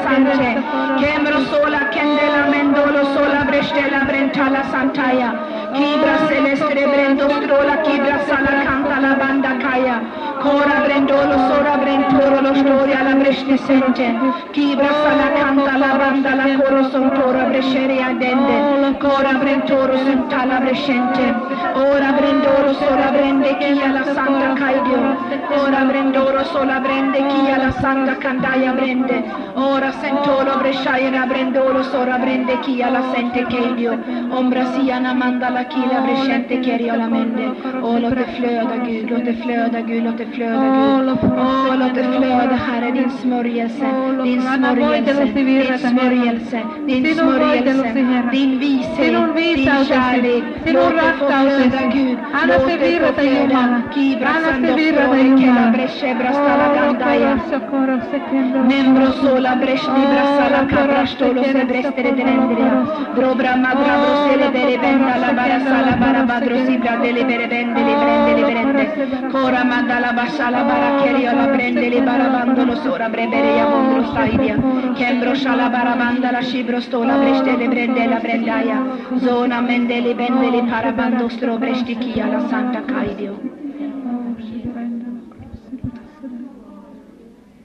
calabasante. Kemro sola kendela mendolo sola brestela brentala santaya. Kibra celestre brendo strola, kibra sala canta la banda kaya. Cora brendolo sora brentoro lo storia la breste sente. Kibra sala canta la banda la coro sontora brescere adende. Cora brentoro senta la brescente. Ora brendoro sola brende chia la santa kaidio. Ora brendoro sola brende chia la santa candaya brende. Ora sentolo bresciaia la brendolo sora brende chia la sente kaidio. Ombra sia na manda la kila brescente chiaria la mende. Oh låt det flöda Gud, låt det flöda Gud, låt det flöda Gud. Åh låt det flöda Herre din smörjelse, din smörjelse, din smörjelse, din smörjelse, din vishet, din kärlek. Låt det få flöda Gud, låt det få flöda. Kibra sando flore che la bresce brasta la gandaia. Membro sola bresci brasta la cabra stolo se brestere delendria. Drobra madra brosele bere benda la barasa la barabadro sibra dele bere bende le brende le brende. Cora manda la bassa la baraccheria la prende le barabando lo sora brebere ya mondro saidia. Chembro shala barabanda la scibro stola breste le brende la brendaia. Zona mende le bende le parabando stro bresti chia la santa caidio.